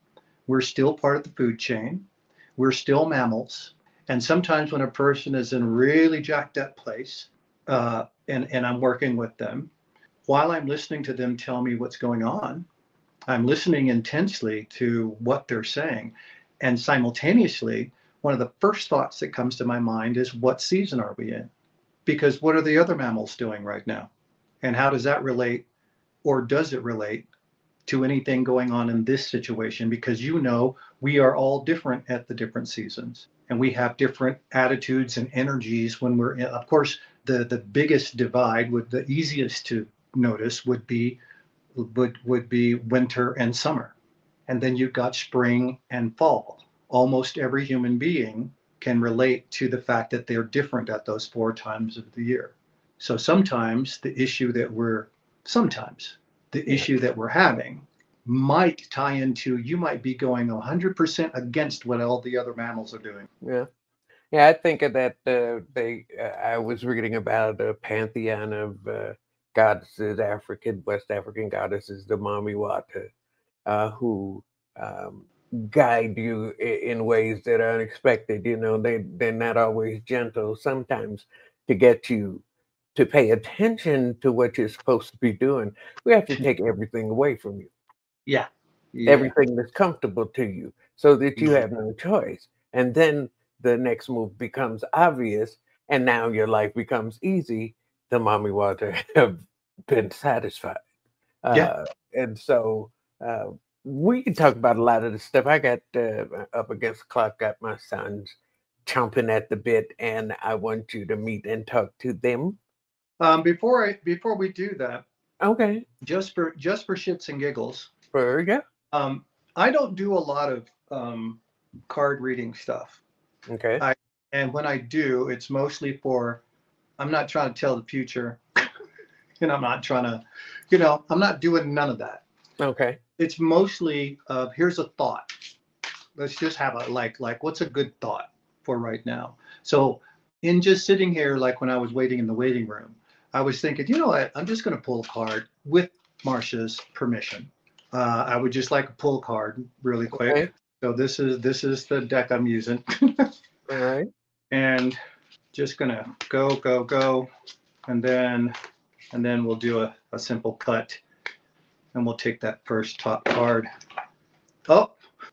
We're still part of the food chain. We're still mammals. And sometimes when a person is in a really jacked up place, uh, and, and I'm working with them, while I'm listening to them tell me what's going on, I'm listening intensely to what they're saying. And simultaneously, one of the first thoughts that comes to my mind is, what season are we in? Because what are the other mammals doing right now? And how does that relate, or does it relate to anything going on in this situation? Because, you know, we are all different at the different seasons, and we have different attitudes and energies when we're in. Of course, the, the biggest divide, would the easiest to notice would be would would be winter and summer. And then you've got spring and fall. Almost every human being can relate to the fact that they're different at those four times of the year. So sometimes the issue that we're sometimes the yeah. issue that we're having might tie into, you might be going one hundred percent against what all the other mammals are doing. Yeah. Yeah, I think of that. Uh, they, uh, I was reading about a pantheon of uh, goddesses, African, West African goddesses, the Mami Wata, uh, who um, guide you in ways that are unexpected. You know, they, they're not always gentle. Sometimes to get you to pay attention to what you're supposed to be doing, we have to take everything away from you. Yeah. yeah. Everything that's comfortable to you, so that you have no choice. And then the next move becomes obvious, and now your life becomes easy. The Mami Wata have been satisfied. Uh, yeah. And so uh, we can talk about a lot of the stuff. I got uh, up against the clock, got my sons chomping at the bit, and I want you to meet and talk to them. Um, before I before we do that, okay, just for just for shits and giggles, for yeah, um, I don't do a lot of um, card reading stuff. Okay, I, and when I do, it's mostly for, I'm not trying to tell the future, and I'm not trying to, you know, I'm not doing none of that. Okay, it's mostly uh, here's a thought. Let's just have a like like what's a good thought for right now. So in just sitting here, like when I was waiting in the waiting room, I was thinking, you know what, I'm just going to pull a card with Marsha's permission. Uh, I would just like to pull a card really quick. Okay. So this is this is the deck I'm using. All right. And just gonna go, go, go, and then and then we'll do a, a simple cut, and we'll take that first top card. Oh,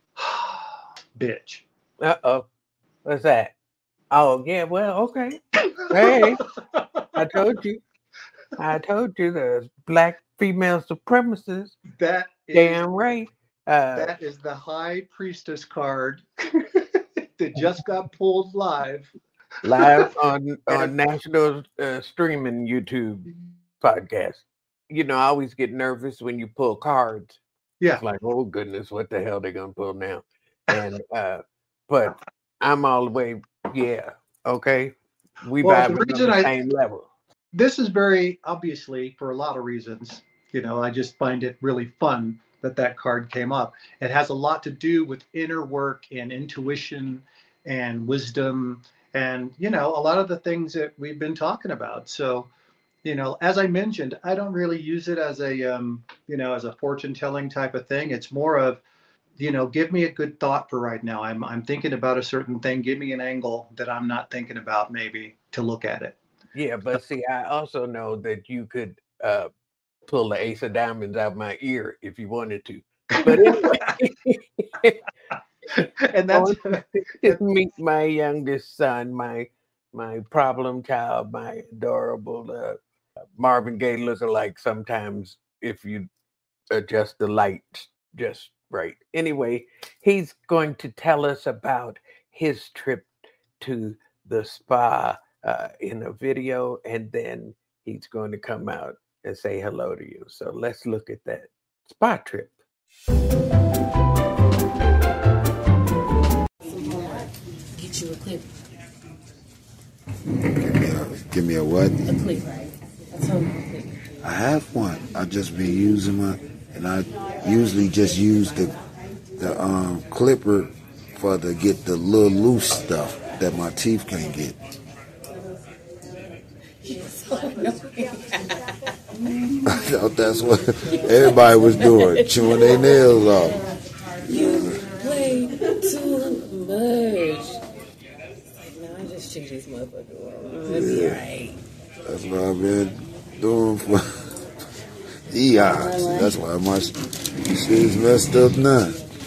bitch. Uh-oh. What's that? Oh, yeah, well, okay. Hey, I told you. I told you the black female supremacists. That is, damn right. Uh, that is the High Priestess card that just got pulled live. Live on, on national uh, streaming YouTube podcast. You know, I always get nervous when you pull cards. Yeah. It's like, oh, goodness, what the hell they going to pull now? And, uh, but I'm all the way, yeah, okay. We well, vibe the on reason the I, same level. This is very obviously for a lot of reasons. You know, I just find it really fun that that card came up. It has a lot to do with inner work and intuition and wisdom and, you know, a lot of the things that we've been talking about. So, you know, as I mentioned, I don't really use it as a, um, you know, as a fortune telling type of thing. It's more of, you know, give me a good thought for right now. I'm I'm thinking about a certain thing. Give me an angle that I'm not thinking about maybe to look at it. Yeah, but see, I also know that you could uh, pull the ace of diamonds out of my ear if you wanted to. But anyway, and that's meet my youngest son, my my problem child, my adorable uh, Marvin Gaye lookalike. Sometimes if you adjust the lights just right. Anyway, he's going to tell us about his trip to the spa uh, in a video, and then he's going to come out and say hello to you. So let's look at that spa trip. Get you a clip. Give me a, give me a what? A clip. I told him a clip. I have one. I just been using my, and I usually just use the the um, clipper for to get the little loose stuff that my teeth can't get. I thought that's what everybody was doing, chewing their nails off. You this motherfucker. It'll be all right. That's what I've been doing for eons. That's why my shit's messed up now.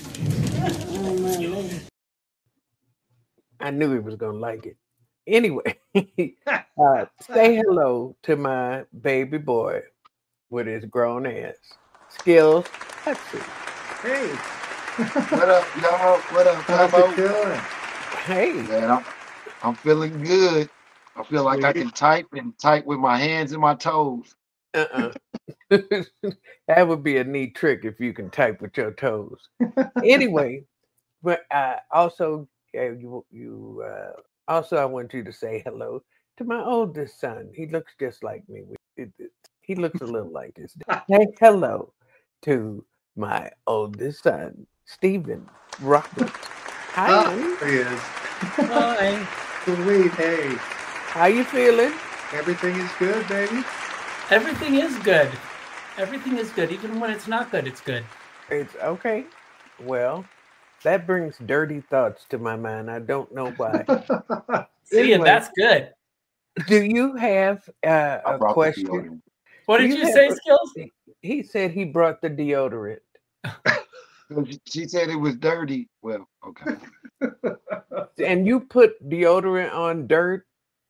I knew he was gonna like it. Anyway, uh, say hello to my baby boy with his grown ass. Skills. Let's see. Hey, What up, y'all? What up, how's Cabo? it going? Hey. Man, I'm, I'm feeling good. I feel like I can type and type with my hands and my toes. Uh-uh. That would be a neat trick if you can type with your toes. Anyway, but uh, also uh, you you uh, also I want you to say hello to my oldest son. He looks just like me. It, it, he looks a little like this. Say hello to my oldest son, Stephen Roberts. Hi, Oh, honey. there he is. Hi. Sweet. Hey, How you feeling? everything is good, baby. Everything is good. Everything is good. Even when it's not good, it's good. It's okay. Well, that brings dirty thoughts to my mind. I don't know why. See, and Anyway. that's good. Do you have uh, I a brought the question? deodorant. What did You you have say, a- Skills? He said he brought the deodorant. She- She said it was dirty. Well, okay. And you put deodorant on dirt?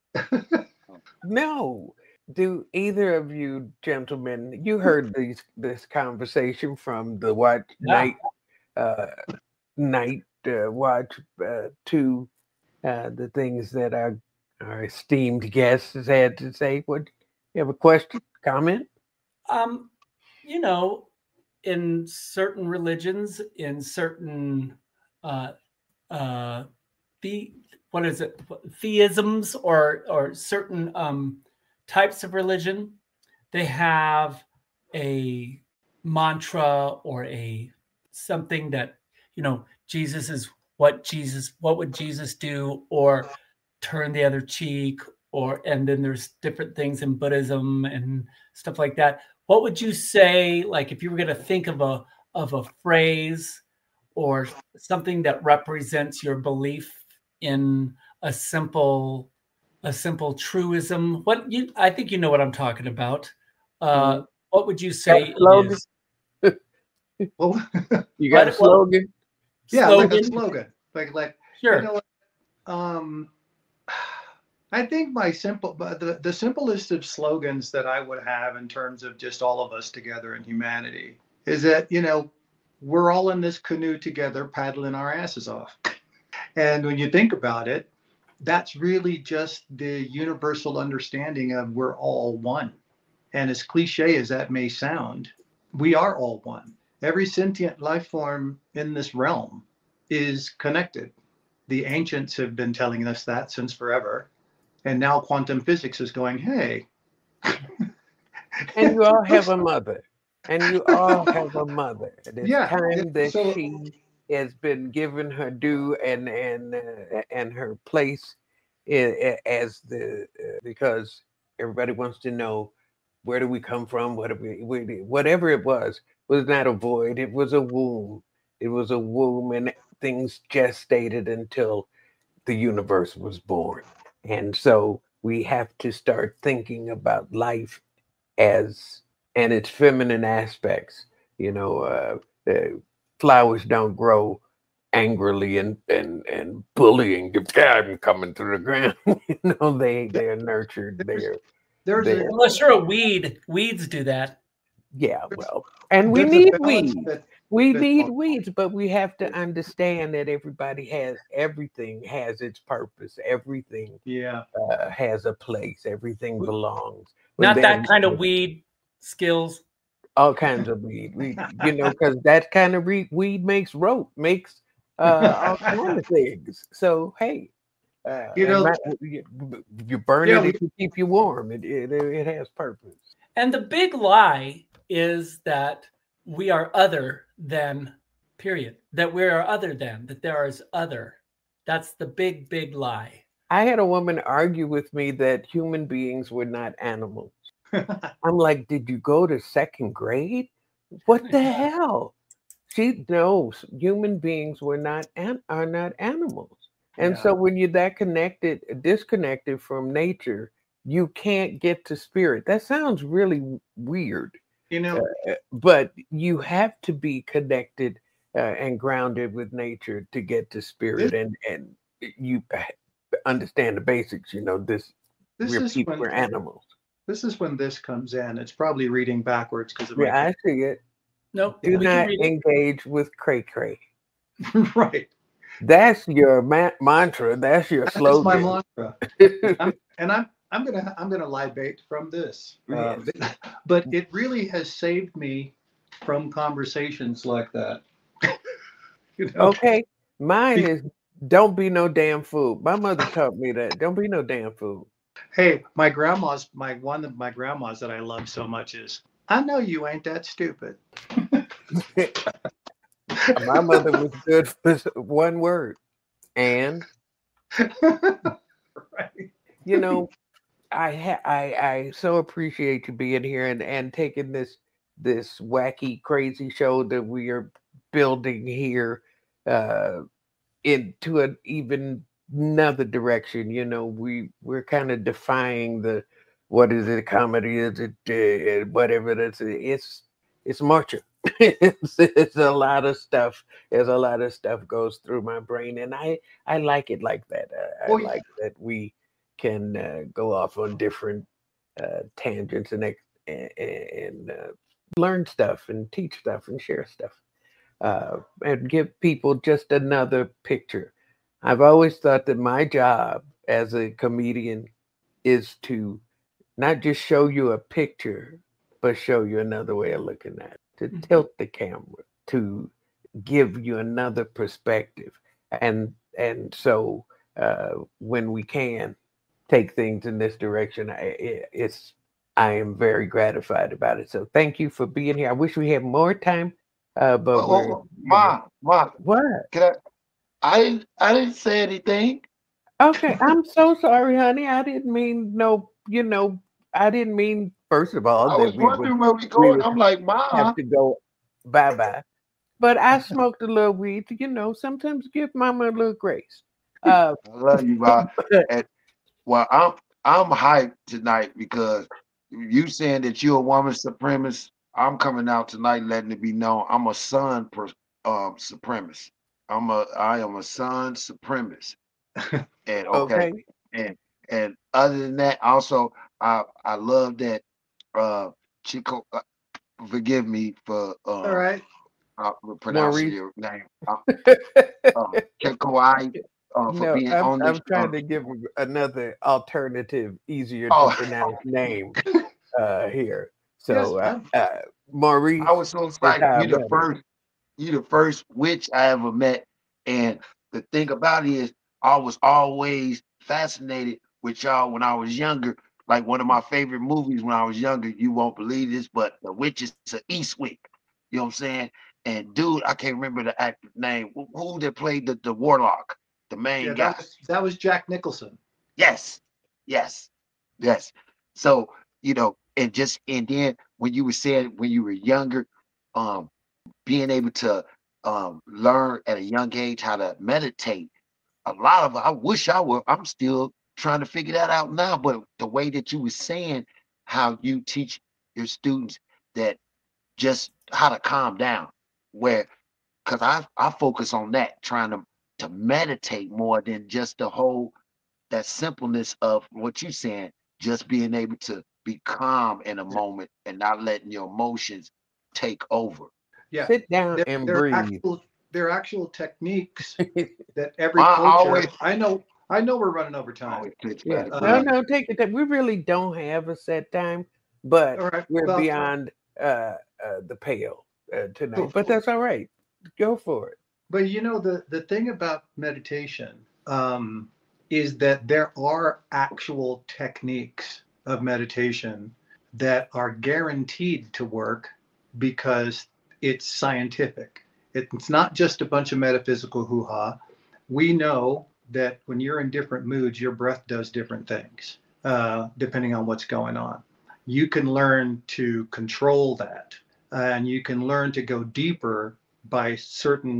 No. Do either of you gentlemen, you heard these this conversation from the watch Yeah. night uh night uh, watch uh, to uh, the things that our our esteemed guests has had to say. What you have a question, comment? Um, you know, in certain religions, in certain uh uh the what is it? Theisms or or certain um types of religion, they have a mantra or a something that, you know, Jesus is what Jesus, what would Jesus do, or turn the other cheek, or and then there's different things in Buddhism and stuff like that. What would you say, like if you were going to think of a of a phrase or something that represents your belief in a simple a simple truism? What you I think you know what I'm talking about. Uh, what would you say it slogan? is? Well, You got a What- what- slogan? yeah, like a Slogan? slogan. Like, like Sure. you know, what? um, I think my simple, but the, the simplest of slogans that I would have in terms of just all of us together in humanity is that, you know, we're all in this canoe together, paddling our asses off. And when you think about it, that's really just the universal understanding of we're all one. And as cliche as that may sound, we are all one. Every sentient life form in this realm is connected. The ancients have been telling us that since forever. And now quantum physics is going, hey. And you all have a mother. And you all have a mother. And it's Yeah, time yeah, that so- she has been given her due and and uh, and her place i- i- as the uh, because everybody wants to know where do we come from, what do we, we whatever it was was not a void, it was a womb. It was a womb, and things gestated until the universe was born. And so we have to start thinking about life as and its feminine aspects. You know, uh, uh, flowers don't grow angrily and and and bullying. I'm coming through the ground. You know, they they're nurtured. They're There's a, there. Unless you're a weed, weeds do that. yeah, well, and we there's a need balance weeds. that- We that- need weeds, but we have to understand that everybody has everything has its purpose. Everything yeah. uh, has a place. Everything belongs. When Not they- that kind of weed. Skills. all kinds of weed. We, you know, because that kind of re- weed makes rope, makes uh, all kinds of things. So hey, uh, You and know- my- you, you burn Yeah, it we- to keep you warm. It, it it has purpose. And the big lie is that we are other than, period. That we are other than, that there is other. That's the big, big lie. I had a woman argue with me that human beings were not animals. I'm like, did you go to second grade? What the hell? She knows human beings were not an, are not animals. And Yeah. so when you're that connected, disconnected from nature, you can't get to spirit. That sounds really w- weird, You know, uh, but you have to be connected uh, and grounded with nature to get to this spirit, and and you understand the basics. You know, this this we're is people, when we're animals. this is when this comes in. It's probably reading backwards because of my Yeah, I see it. Nope, Do we can not read it. engage with cray cray. right. That's your ma- mantra. That's your That is my slogan. mantra. I'm, and I'm I'm gonna I'm gonna libate from this. Uh, Yes. but it really has saved me from conversations like that. You know, Okay. Mine Be- is don't be no damn fool. My mother taught me that. Don't be no damn fool. hey, my grandma's my one of my grandmas that I love so much is I know you ain't that stupid. My mother was good for one word. And right. you know, I ha- I I so appreciate you being here and and taking this this wacky crazy show that we are building here uh into an even another direction. You know, we we're kind of defying the what is it, comedy, is it uh, whatever it is. It's it's marcher. it's, it's a lot of stuff. There's a lot of stuff goes through my brain, and I I like it like that. I, I Oh, yeah. like that we can uh, go off on different uh, tangents and ex- and, and uh, learn stuff and teach stuff and share stuff uh, and give people just another picture. I've always thought that my job as a comedian is to not just show you a picture, but show you another way of looking at it, to Mhm. tilt the camera, to give you another perspective. And and so uh, when we can take things in this direction, I, it, it's I am very gratified about it. So thank you for being here. I wish we had more time, uh, but Oh, we're oh, you know Ma, Ma, what? can I? I didn't, I didn't say anything. Okay, I'm so sorry, honey. I didn't mean no. You know, I didn't mean first of all I that was we would wondering where we we going. would I'm like, have Ma, to go bye bye. But I smoked a little weed. You know, sometimes give Mama a little grace. Uh, I love you, Ma. And well, I'm I'm hyped tonight because you saying that you're a woman supremacist. I'm coming out tonight, letting it be known I'm a son per, um supremacist. I'm a I am a son supremacist. And okay, okay. and and other than that, also I I love that uh Chico. Uh, forgive me for All um right. uh, pronouncing Maurice. your name, uh, um, Chico I, uh, for No, being I'm on this. I'm trying Uh, to give him another alternative, easier to oh, pronounce name uh, here. Yes, So uh, I'm uh, I Maurice was so is excited. how I You the met him. first, you the first witch I ever met. And the thing about it is, I was always fascinated with y'all when I was younger. Like one of my favorite movies when I was younger, you won't believe this, but The Witches of Eastwick. You know what I'm saying? And dude, I can't remember the actor's name. Who, who that played the, the warlock, the main yeah, guy? that was that was Jack Nicholson. Yes, yes, yes. So, you know, and just and then when you were saying when you were younger, um, being able to um learn at a young age how to meditate, a lot of I wish I were, I'm still trying to figure that out now, but the way that you were saying how you teach your students that just how to calm down, where because I I focus on that, trying to to meditate more than just the whole that simpleness of what you're saying, just being able to be calm in a moment and not letting your emotions take over. Yeah, Sit down there and there are breathe. actual there are actual techniques that every I culture. always, I know I know we're running over time. always pitch Yeah. better, No, Uh, brother. no, take your time. We really don't have a set time, but all right. we're Well, beyond uh, uh, the pale uh, tonight. cool. But that's all right. Go for it. But you know the the thing about meditation um, is that there are actual techniques of meditation that are guaranteed to work because it's scientific. It's not just a bunch of metaphysical hoo-ha. We know that when you're in different moods, your breath does different things uh, depending on what's going on. You can learn to control that, and you can learn to go deeper by certain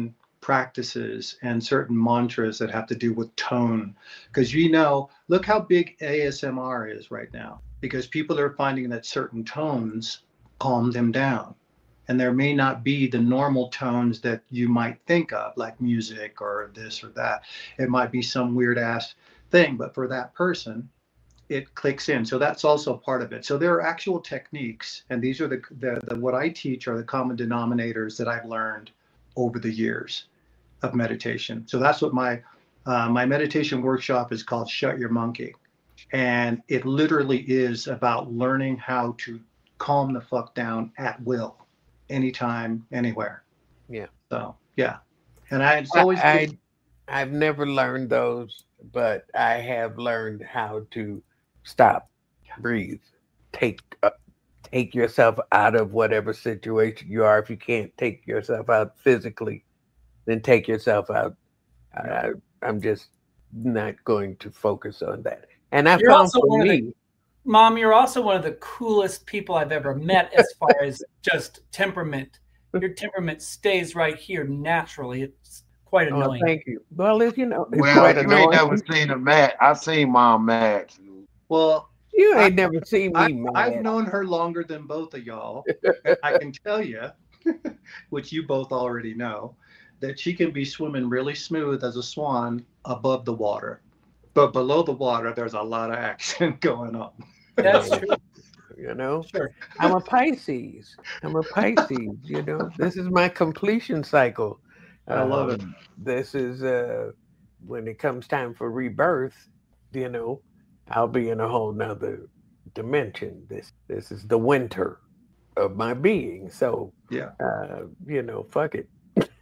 practices and certain mantras that have to do with tone. Because, you know, look how big A S M R is right now, because people are finding that certain tones calm them down. And there may not be the normal tones that you might think of, like music or this or that. It might be some weird ass thing, but for that person, it clicks in. So that's also part of it. So there are actual techniques, and these are the, the, the what I teach are the common denominators that I've learned over the years of meditation. So that's what my uh, my meditation workshop is called, Shut Your Monkey. And it literally is about learning how to calm the fuck down at will, anytime, anywhere. Yeah. So yeah. And I it's always I, I I've never learned those, but I have learned how to stop, breathe, take uh, take yourself out of whatever situation you are. If you can't take yourself out physically, then take yourself out. I, I'm just not going to focus on that. And I You're found also for one of me, the, Mom, you're also one of the coolest people I've ever met as far as just temperament. Your temperament stays right here naturally. It's quite oh, annoying. thank you. Well, it's, you know, it's Well, quite you ain't annoying. never seen a Matt. I seen Mom Mad. well, You ain't I- never seen me I, mad. I've known her longer than both of y'all. I can tell you, which you both already know, that she can be swimming really smooth as a swan above the water. But below the water, there's a lot of action going on. That's true. You know, Sure. I'm a Pisces. I'm a Pisces. You know, this is my completion cycle. I love it. Um, This is uh, when it comes time for rebirth. You know, I'll be in a whole nother dimension. This this is the winter of my being. So Yeah. uh, you know, fuck it.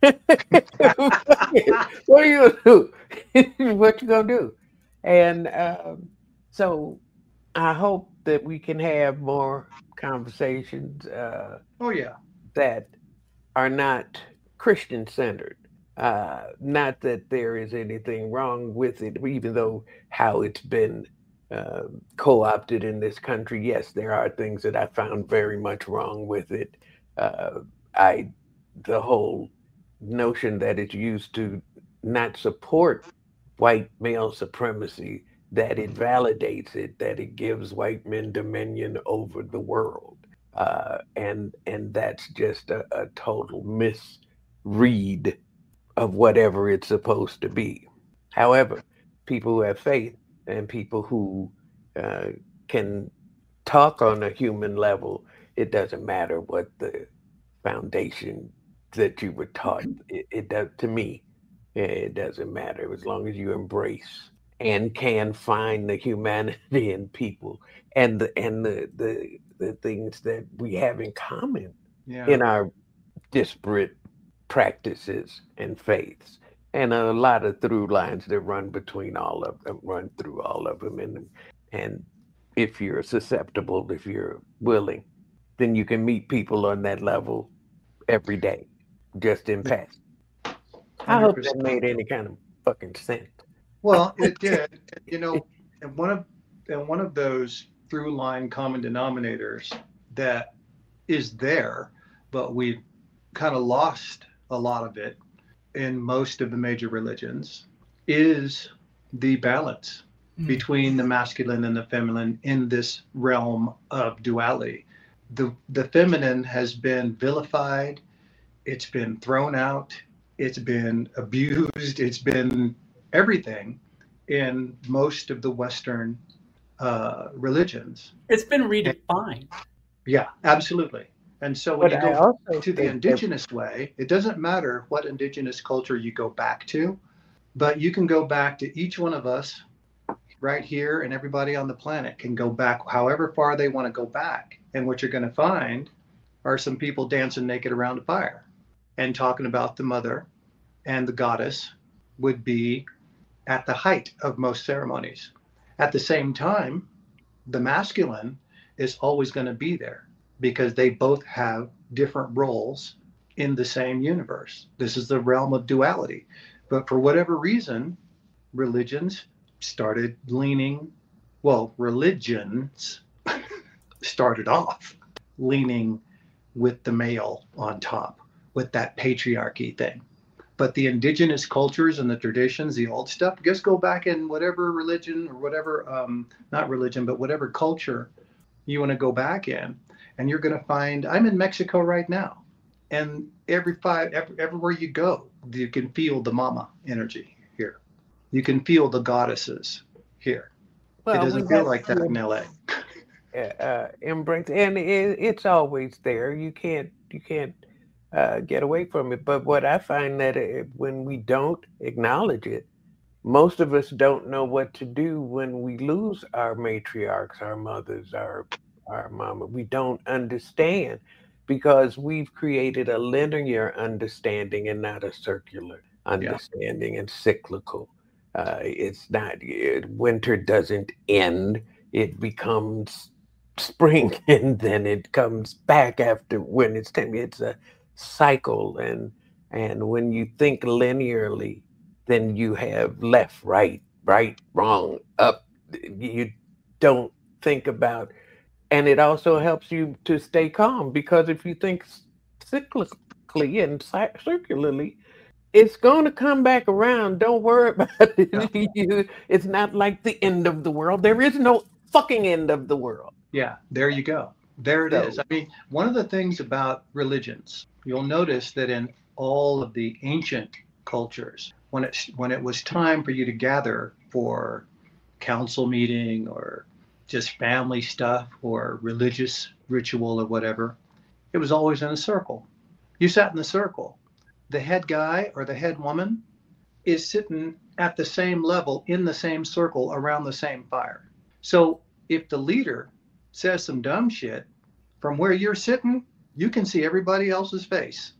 Fuck it. What are you gonna do? What you gonna do? And um, so I hope that we can have more conversations uh, Oh, yeah. that are not Christian centered. Uh, not that there is anything wrong with it, even though how it's been uh, co-opted in this country. Yes, there are things that I found very much wrong with it. Uh, I, the whole notion that it's used to not support white male supremacy, that it validates it, that it gives white men dominion over the world. Uh, and and that's just a, a total misread of whatever it's supposed to be. However, people who have faith and people who uh, can talk on a human level, it doesn't matter what the foundation that you were taught. It, it does, to me, it doesn't matter as long as you embrace and can find the humanity in people and the and the the, the things that we have in common Yeah. in our disparate practices and faiths, and a lot of through lines that run between all of them, run through all of them. And and if you're susceptible, if you're willing, then you can meet people on that level every day, just in passing. I hope that made any kind of fucking sense. Well, it did. You know, and one of and one of those through line common denominators that is there, but we've kind of lost a lot of it in most of the major religions, is the balance Mm. between the masculine and the feminine in this realm of duality. The the feminine has been vilified, it's been thrown out, it's been abused, it's been everything in most of the Western uh, religions. It's been redefined. Yeah, absolutely. And so when But you I go also to the think that- indigenous way, it doesn't matter what indigenous culture you go back to, but you can go back to each one of us right here, and everybody on the planet can go back however far they want to go back. And what you're going to find are some people dancing naked around a fire and talking about the mother and the goddess would be at the height of most ceremonies. At the same time, the masculine is always going to be there because they both have different roles in the same universe. This is the realm of duality. But for whatever reason, religions started leaning, well, religions started off leaning with the male on top, with that patriarchy thing. But the indigenous cultures and the traditions, the old stuff, just go back in whatever religion or whatever, um, not religion, but whatever culture you want to go back in. And you're going to find, I'm in Mexico right now. And every five, every, everywhere you go, you can feel the mama energy here. You can feel the goddesses here. Well, it doesn't feel like that in L A. Uh, embrace, and it, it's always there. You can't, you can't uh, get away from it. But what I find that it, when we don't acknowledge it, most of us don't know what to do when we lose our matriarchs, our mothers, our our mama. We don't understand because we've created a linear understanding and not a circular understanding, yeah. And cyclical. Uh, it's not, it, winter doesn't end. It becomes spring and then it comes back after when it's time. It's a cycle. And, and when you think linearly, then you have left, right, right, wrong, up. You don't think about, and it also helps you to stay calm, because if you think cyclically and circularly, it's going to come back around. Don't worry about it. Yeah. It's not like the end of the world. There is no fucking end of the world. Yeah, there you go. There it so, is. I mean, one of the things about religions, you'll notice that in all of the ancient cultures, when it when it was time for you to gather for council meeting or just family stuff or religious ritual or whatever, it was always in a circle. You sat in the circle. The head guy or the head woman is sitting at the same level in the same circle around the same fire. So if the leader says some dumb shit, from where you're sitting, you can see everybody else's face.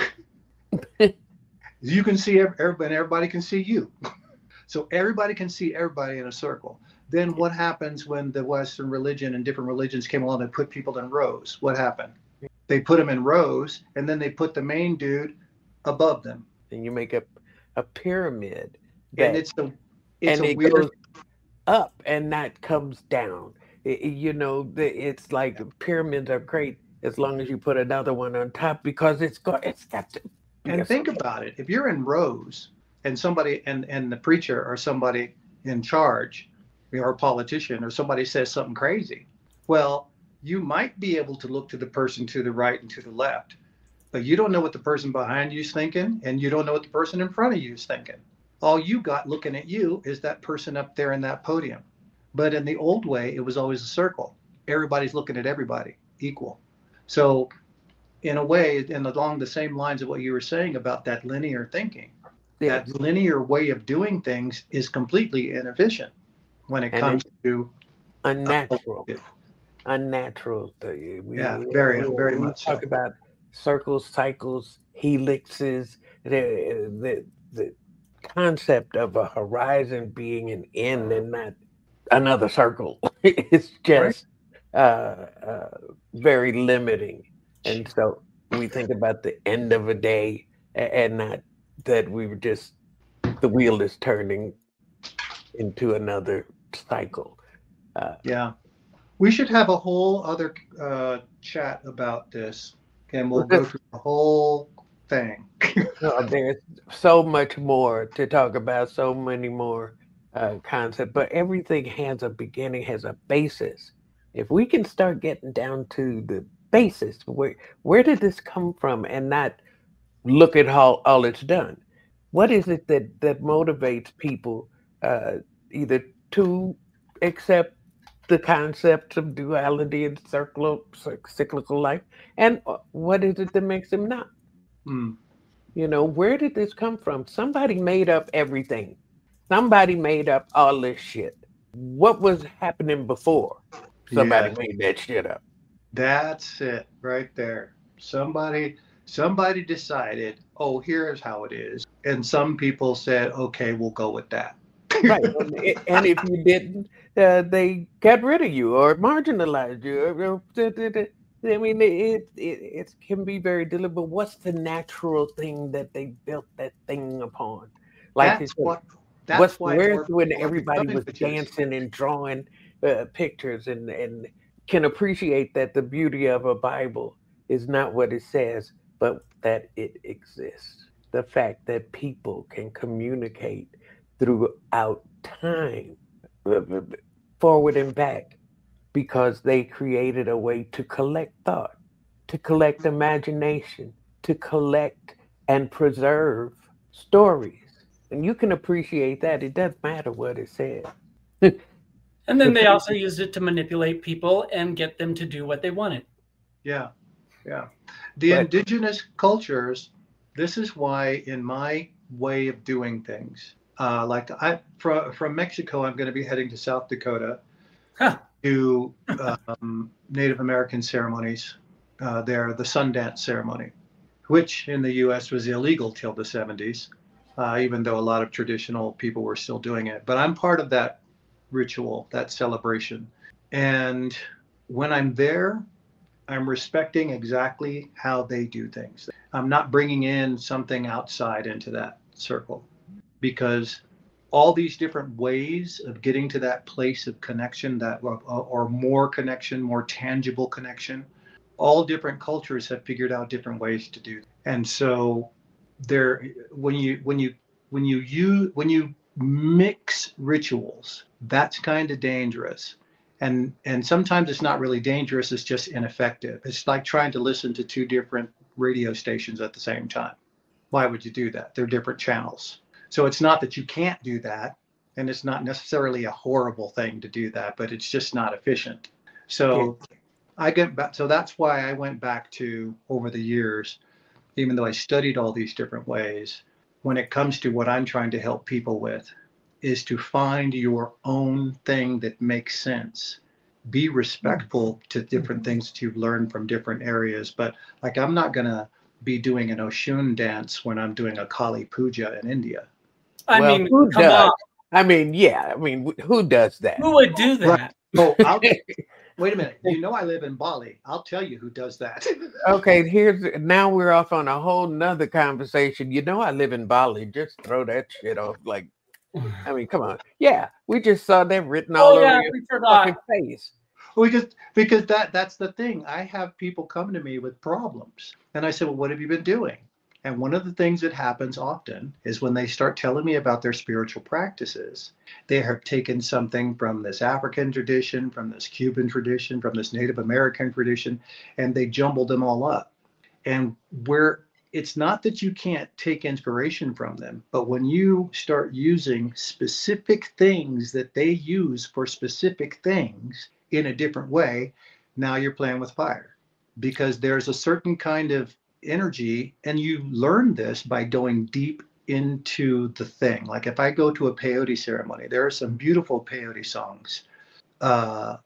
You can see everybody, everybody can see you. So everybody can see everybody in a circle. Then what happens when the Western religion and different religions came along and put people in rows? What happened? They put them in rows, and then they put the main dude above them. And you make a, a pyramid. That, and it's a, it's and a it weird... goes up and that comes down. It, you know, it's like pyramids are great as long as you put another one on top, because it's got, it's got to. And yes. Think about it. If you're in rows and somebody, and, and the preacher or somebody in charge, or a politician or somebody says something crazy, well, you might be able to look to the person to the right and to the left, but you don't know what the person behind you is thinking, and you don't know what the person in front of you is thinking. All you got looking at you is that person up there in that podium. But in the old way, it was always a circle. Everybody's looking at everybody equal. So in a way, and along the same lines of what you were saying about that linear thinking, yeah. That linear way of doing things is completely inefficient when it and comes to unnatural. Uh, unnatural. We, yeah, very, we, very we much. Talk so. about circles, cycles, helixes. The, the the concept of a horizon being an end and not another circle. It's just right. uh, uh, very limiting, and so we think about the end of a day and not that we were just the wheel is turning into another cycle. Uh, yeah, we should have a whole other uh, chat about this, and we'll go through the whole thing. No, there's so much more to talk about, so many more uh, concepts, but everything has a beginning, has a basis. If we can start getting down to the basis, where where did this come from, and not look at how all it's done. What is it that that motivates people uh, either to accept the concepts of duality and circular, cyclical life, and what is it that makes them not? Mm. You know, where did this come from? Somebody made up everything. Somebody made up all this shit. What was happening before somebody yeah. made that shit up? That's it right there. Somebody somebody decided, oh, here's how it is. And some people said, okay, we'll go with that. Right. And if you didn't, uh, they got rid of you or marginalized you. I mean, it, it it can be very deliberate. What's the natural thing that they built that thing upon? Like, that's what. That's what's, why where's when everybody was dancing and drawing uh, pictures and and can appreciate that the beauty of a Bible is not what it says, but that it exists. the fact that people can communicate throughout time, forward and back, because they created a way to collect thought, to collect imagination, to collect and preserve stories. And you can appreciate that. It doesn't matter what it says. And then they also used it to manipulate people and get them to do what they wanted. Yeah, yeah. The But- indigenous cultures, this is why in my way of doing things, uh, like I from, from Mexico, I'm going to be heading to South Dakota Huh. to um, Native American ceremonies. Uh, there, the Sundance ceremony, which in the U S was illegal till the seventies, uh, even though a lot of traditional people were still doing it. But I'm part of that ritual, that celebration. And when I'm there, I'm respecting exactly how they do things. I'm not bringing in something outside into that circle, because all these different ways of getting to that place of connection, that or, or more connection, more tangible connection, all different cultures have figured out different ways to do. And so there, when you when you when you use when you mix rituals, that's kind of dangerous. And and sometimes it's not really dangerous, it's just ineffective. It's like trying to listen to two different radio stations at the same time. Why would you do that? They're different channels. So it's not that you can't do that, and it's not necessarily a horrible thing to do that, but it's just not efficient. So I get back, so that's why I went back to, over the years, even though I studied all these different ways, when it comes to what I'm trying to help people with, is to find your own thing that makes sense. Be respectful to different things that you've learned from different areas. But like, I'm not going to be doing an Oshun dance when I'm doing a Kali Puja in India. I well, mean, who come does? on. I mean, yeah. I mean, who does that? Who would do that? Right. Oh, I'll, wait a minute. You know I live in Bali. I'll tell you who does that. Okay, here's now we're off on a whole nother conversation. You know I live in Bali. Just throw that shit off. Like, I mean, come on. Yeah, we just saw that written all Oh, over yeah, your we forgot. fucking face. Because because that that's the thing. I have people come to me with problems, and I say, well, what have you been doing? And one of the things that happens often is when they start telling me about their spiritual practices, they have taken something from this African tradition, from this Cuban tradition, from this Native American tradition, and they jumble them all up. And where it's not that you can't take inspiration from them, but when you start using specific things that they use for specific things in a different way, now you're playing with fire, because there's a certain kind of energy, and you learn this by going deep into the thing. Like if I go to a peyote ceremony, there are some beautiful peyote songs, uh,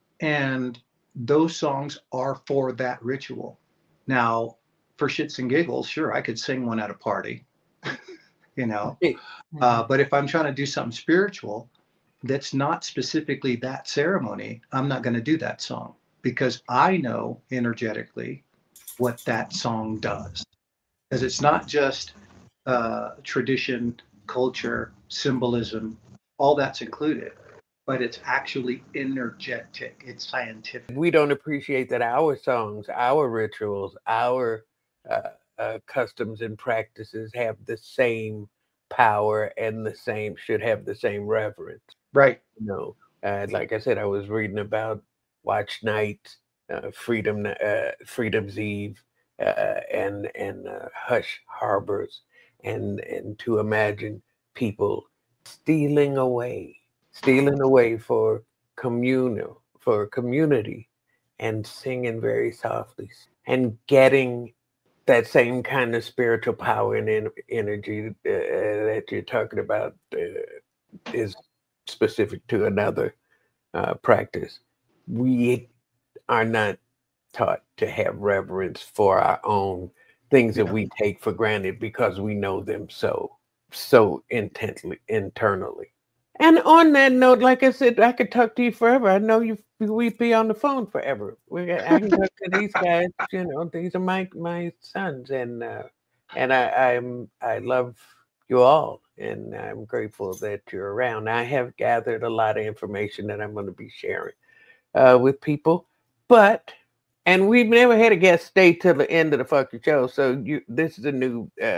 and those songs are for that ritual. Now, for shits and giggles, sure, I could sing one at a party, you know, uh, but if I'm trying to do something spiritual that's not specifically that ceremony, I'm not going to do that song, because I know energetically what that song does. Because it's not just uh, tradition, culture, symbolism, all that's included, but it's actually energetic, it's scientific. We don't appreciate that our songs, our rituals, our uh, uh, customs and practices have the same power and the same, should have the same reverence. Right. You know, uh, like I said, I was reading about Watch Night, uh, Freedom, uh, Freedom's Eve, uh, and and uh, Hush Harbors, and and to imagine people stealing away, stealing away for communal, for community, and singing very softly, and getting that same kind of spiritual power and en- energy uh, that you're talking about uh, is specific to another uh, practice. We are not taught to have reverence for our own things that Yeah. we take for granted because we know them so, so intently, internally. And on that note, like I said, I could talk to you forever. I know you, we'd be on the phone forever. We, I can talk to these guys. You know, these are my my sons, and uh, and I, I'm I love you all, and I'm grateful that you're around. I have gathered a lot of information that I'm going to be sharing uh, with people, but and we've never had a guest stay till the end of the fucking show. So you, this is a new uh,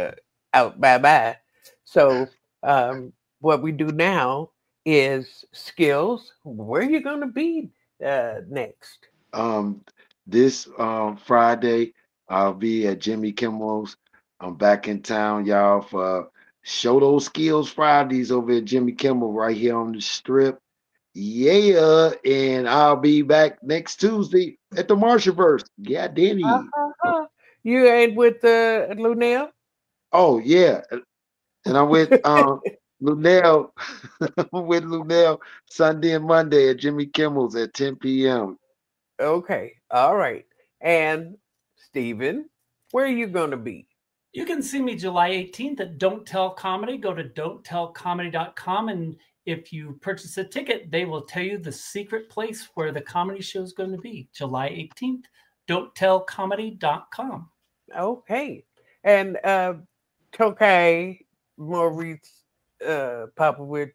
out, bye-bye. So um, what we do now is skills. Where are you going to be uh, next? Um, this um, Friday, I'll be at Jimmy Kimmel's. I'm back in town, y'all, for Show Those Skills Fridays over at Jimmy Kimmel right here on the Strip. Yeah, and I'll be back next Tuesday at the Marshaverse. Yeah, Danny. Uh-huh. You ain't with uh, Lunel? Oh, yeah. And I'm with um, Lunel. I'm with Lunel Sunday and Monday at Jimmy Kimmel's at ten p.m. Okay. All right. And Stephen, where are you going to be? You can see me July eighteenth at Don't Tell Comedy. Go to don't tell comedy dot com, and if you purchase a ticket, they will tell you the secret place where the comedy show is going to be. July eighteenth, don't tell comedy dot com. Okay. And uh, Tokay Maurice uh, Popovich,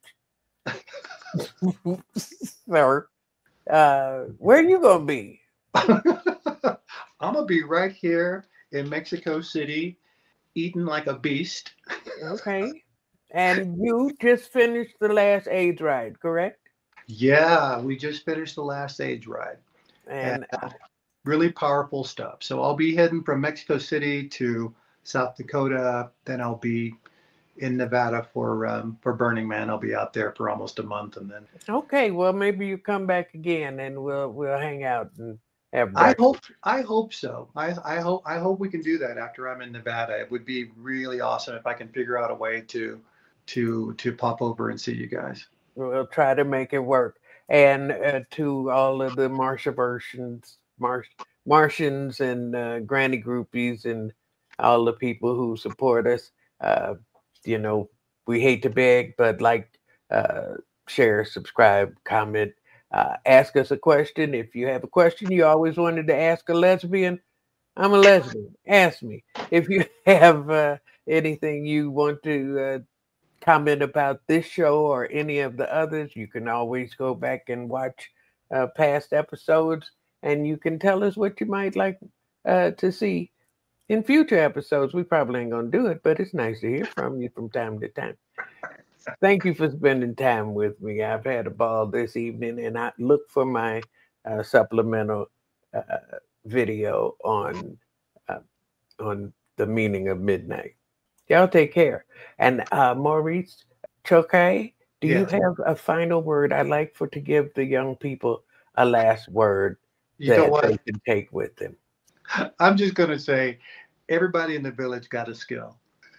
sir, uh, where are you going to be? I'm going to be right here in Mexico City, eating like a beast. Okay. And you just finished the last age ride, correct? Yeah, we just finished the last age ride. And, and uh, really powerful stuff. So I'll be heading from Mexico City to South Dakota. Then I'll be in Nevada for um, for Burning Man. I'll be out there for almost a month, and then. Okay, well maybe you come back again, and we'll we'll hang out and have. I hope I hope so. I I hope I hope we can do that after I'm in Nevada. It would be really awesome if I can figure out a way to to to pop over and see you guys. We'll try to make it work. And uh, to all of the Marshaversians, Marsh, Martians and uh, Granny Groupies and all the people who support us, uh, you know, we hate to beg, but like, uh, share, subscribe, comment, uh, ask us a question. If you have a question you always wanted to ask a lesbian, I'm a lesbian. Ask me. If you have uh, anything you want to uh, comment about this show or any of the others, you can always go back and watch uh, past episodes, and you can tell us what you might like uh, to see in future episodes. We probably ain't gonna do it, but it's nice to hear from you from time to time. Thank you for spending time with me. I've had a ball this evening, and I look for my uh, supplemental uh, video on uh, on the meaning of midnight. Y'all take care. And uh, Maurice, Tokay, do yes. you have a final word? I'd like for to give the young people a last word you that know what? they can take with them. I'm just going to say, everybody in the village got a skill.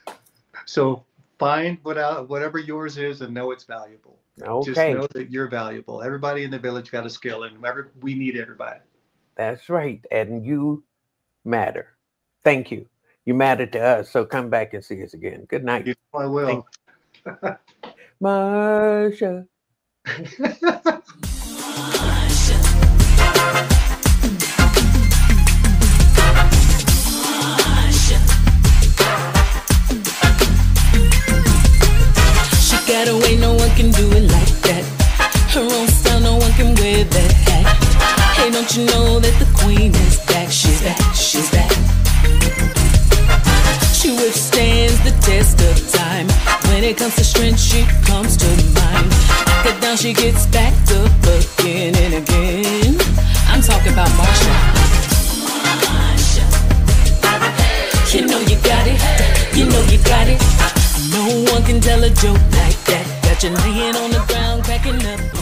So find what out, whatever yours is and know it's valuable. Okay. Just know that you're valuable. Everybody in the village got a skill, and every, we need everybody. That's right. And you matter. Thank you. You matter to us, so come back and see us again. Good night. You know I will. Marsha. She got away, no one can do it like that. Her own style, no one can wear that hat. Hey, don't you know that the queen is back? She's back, she's back. She withstands the test of time. When it comes to strength, she comes to mind. Knock it down, she gets back up again and again. I'm talking about Marsha. You know you got it. You know you got it. No one can tell a joke like that. Got you laying on the ground, cracking up.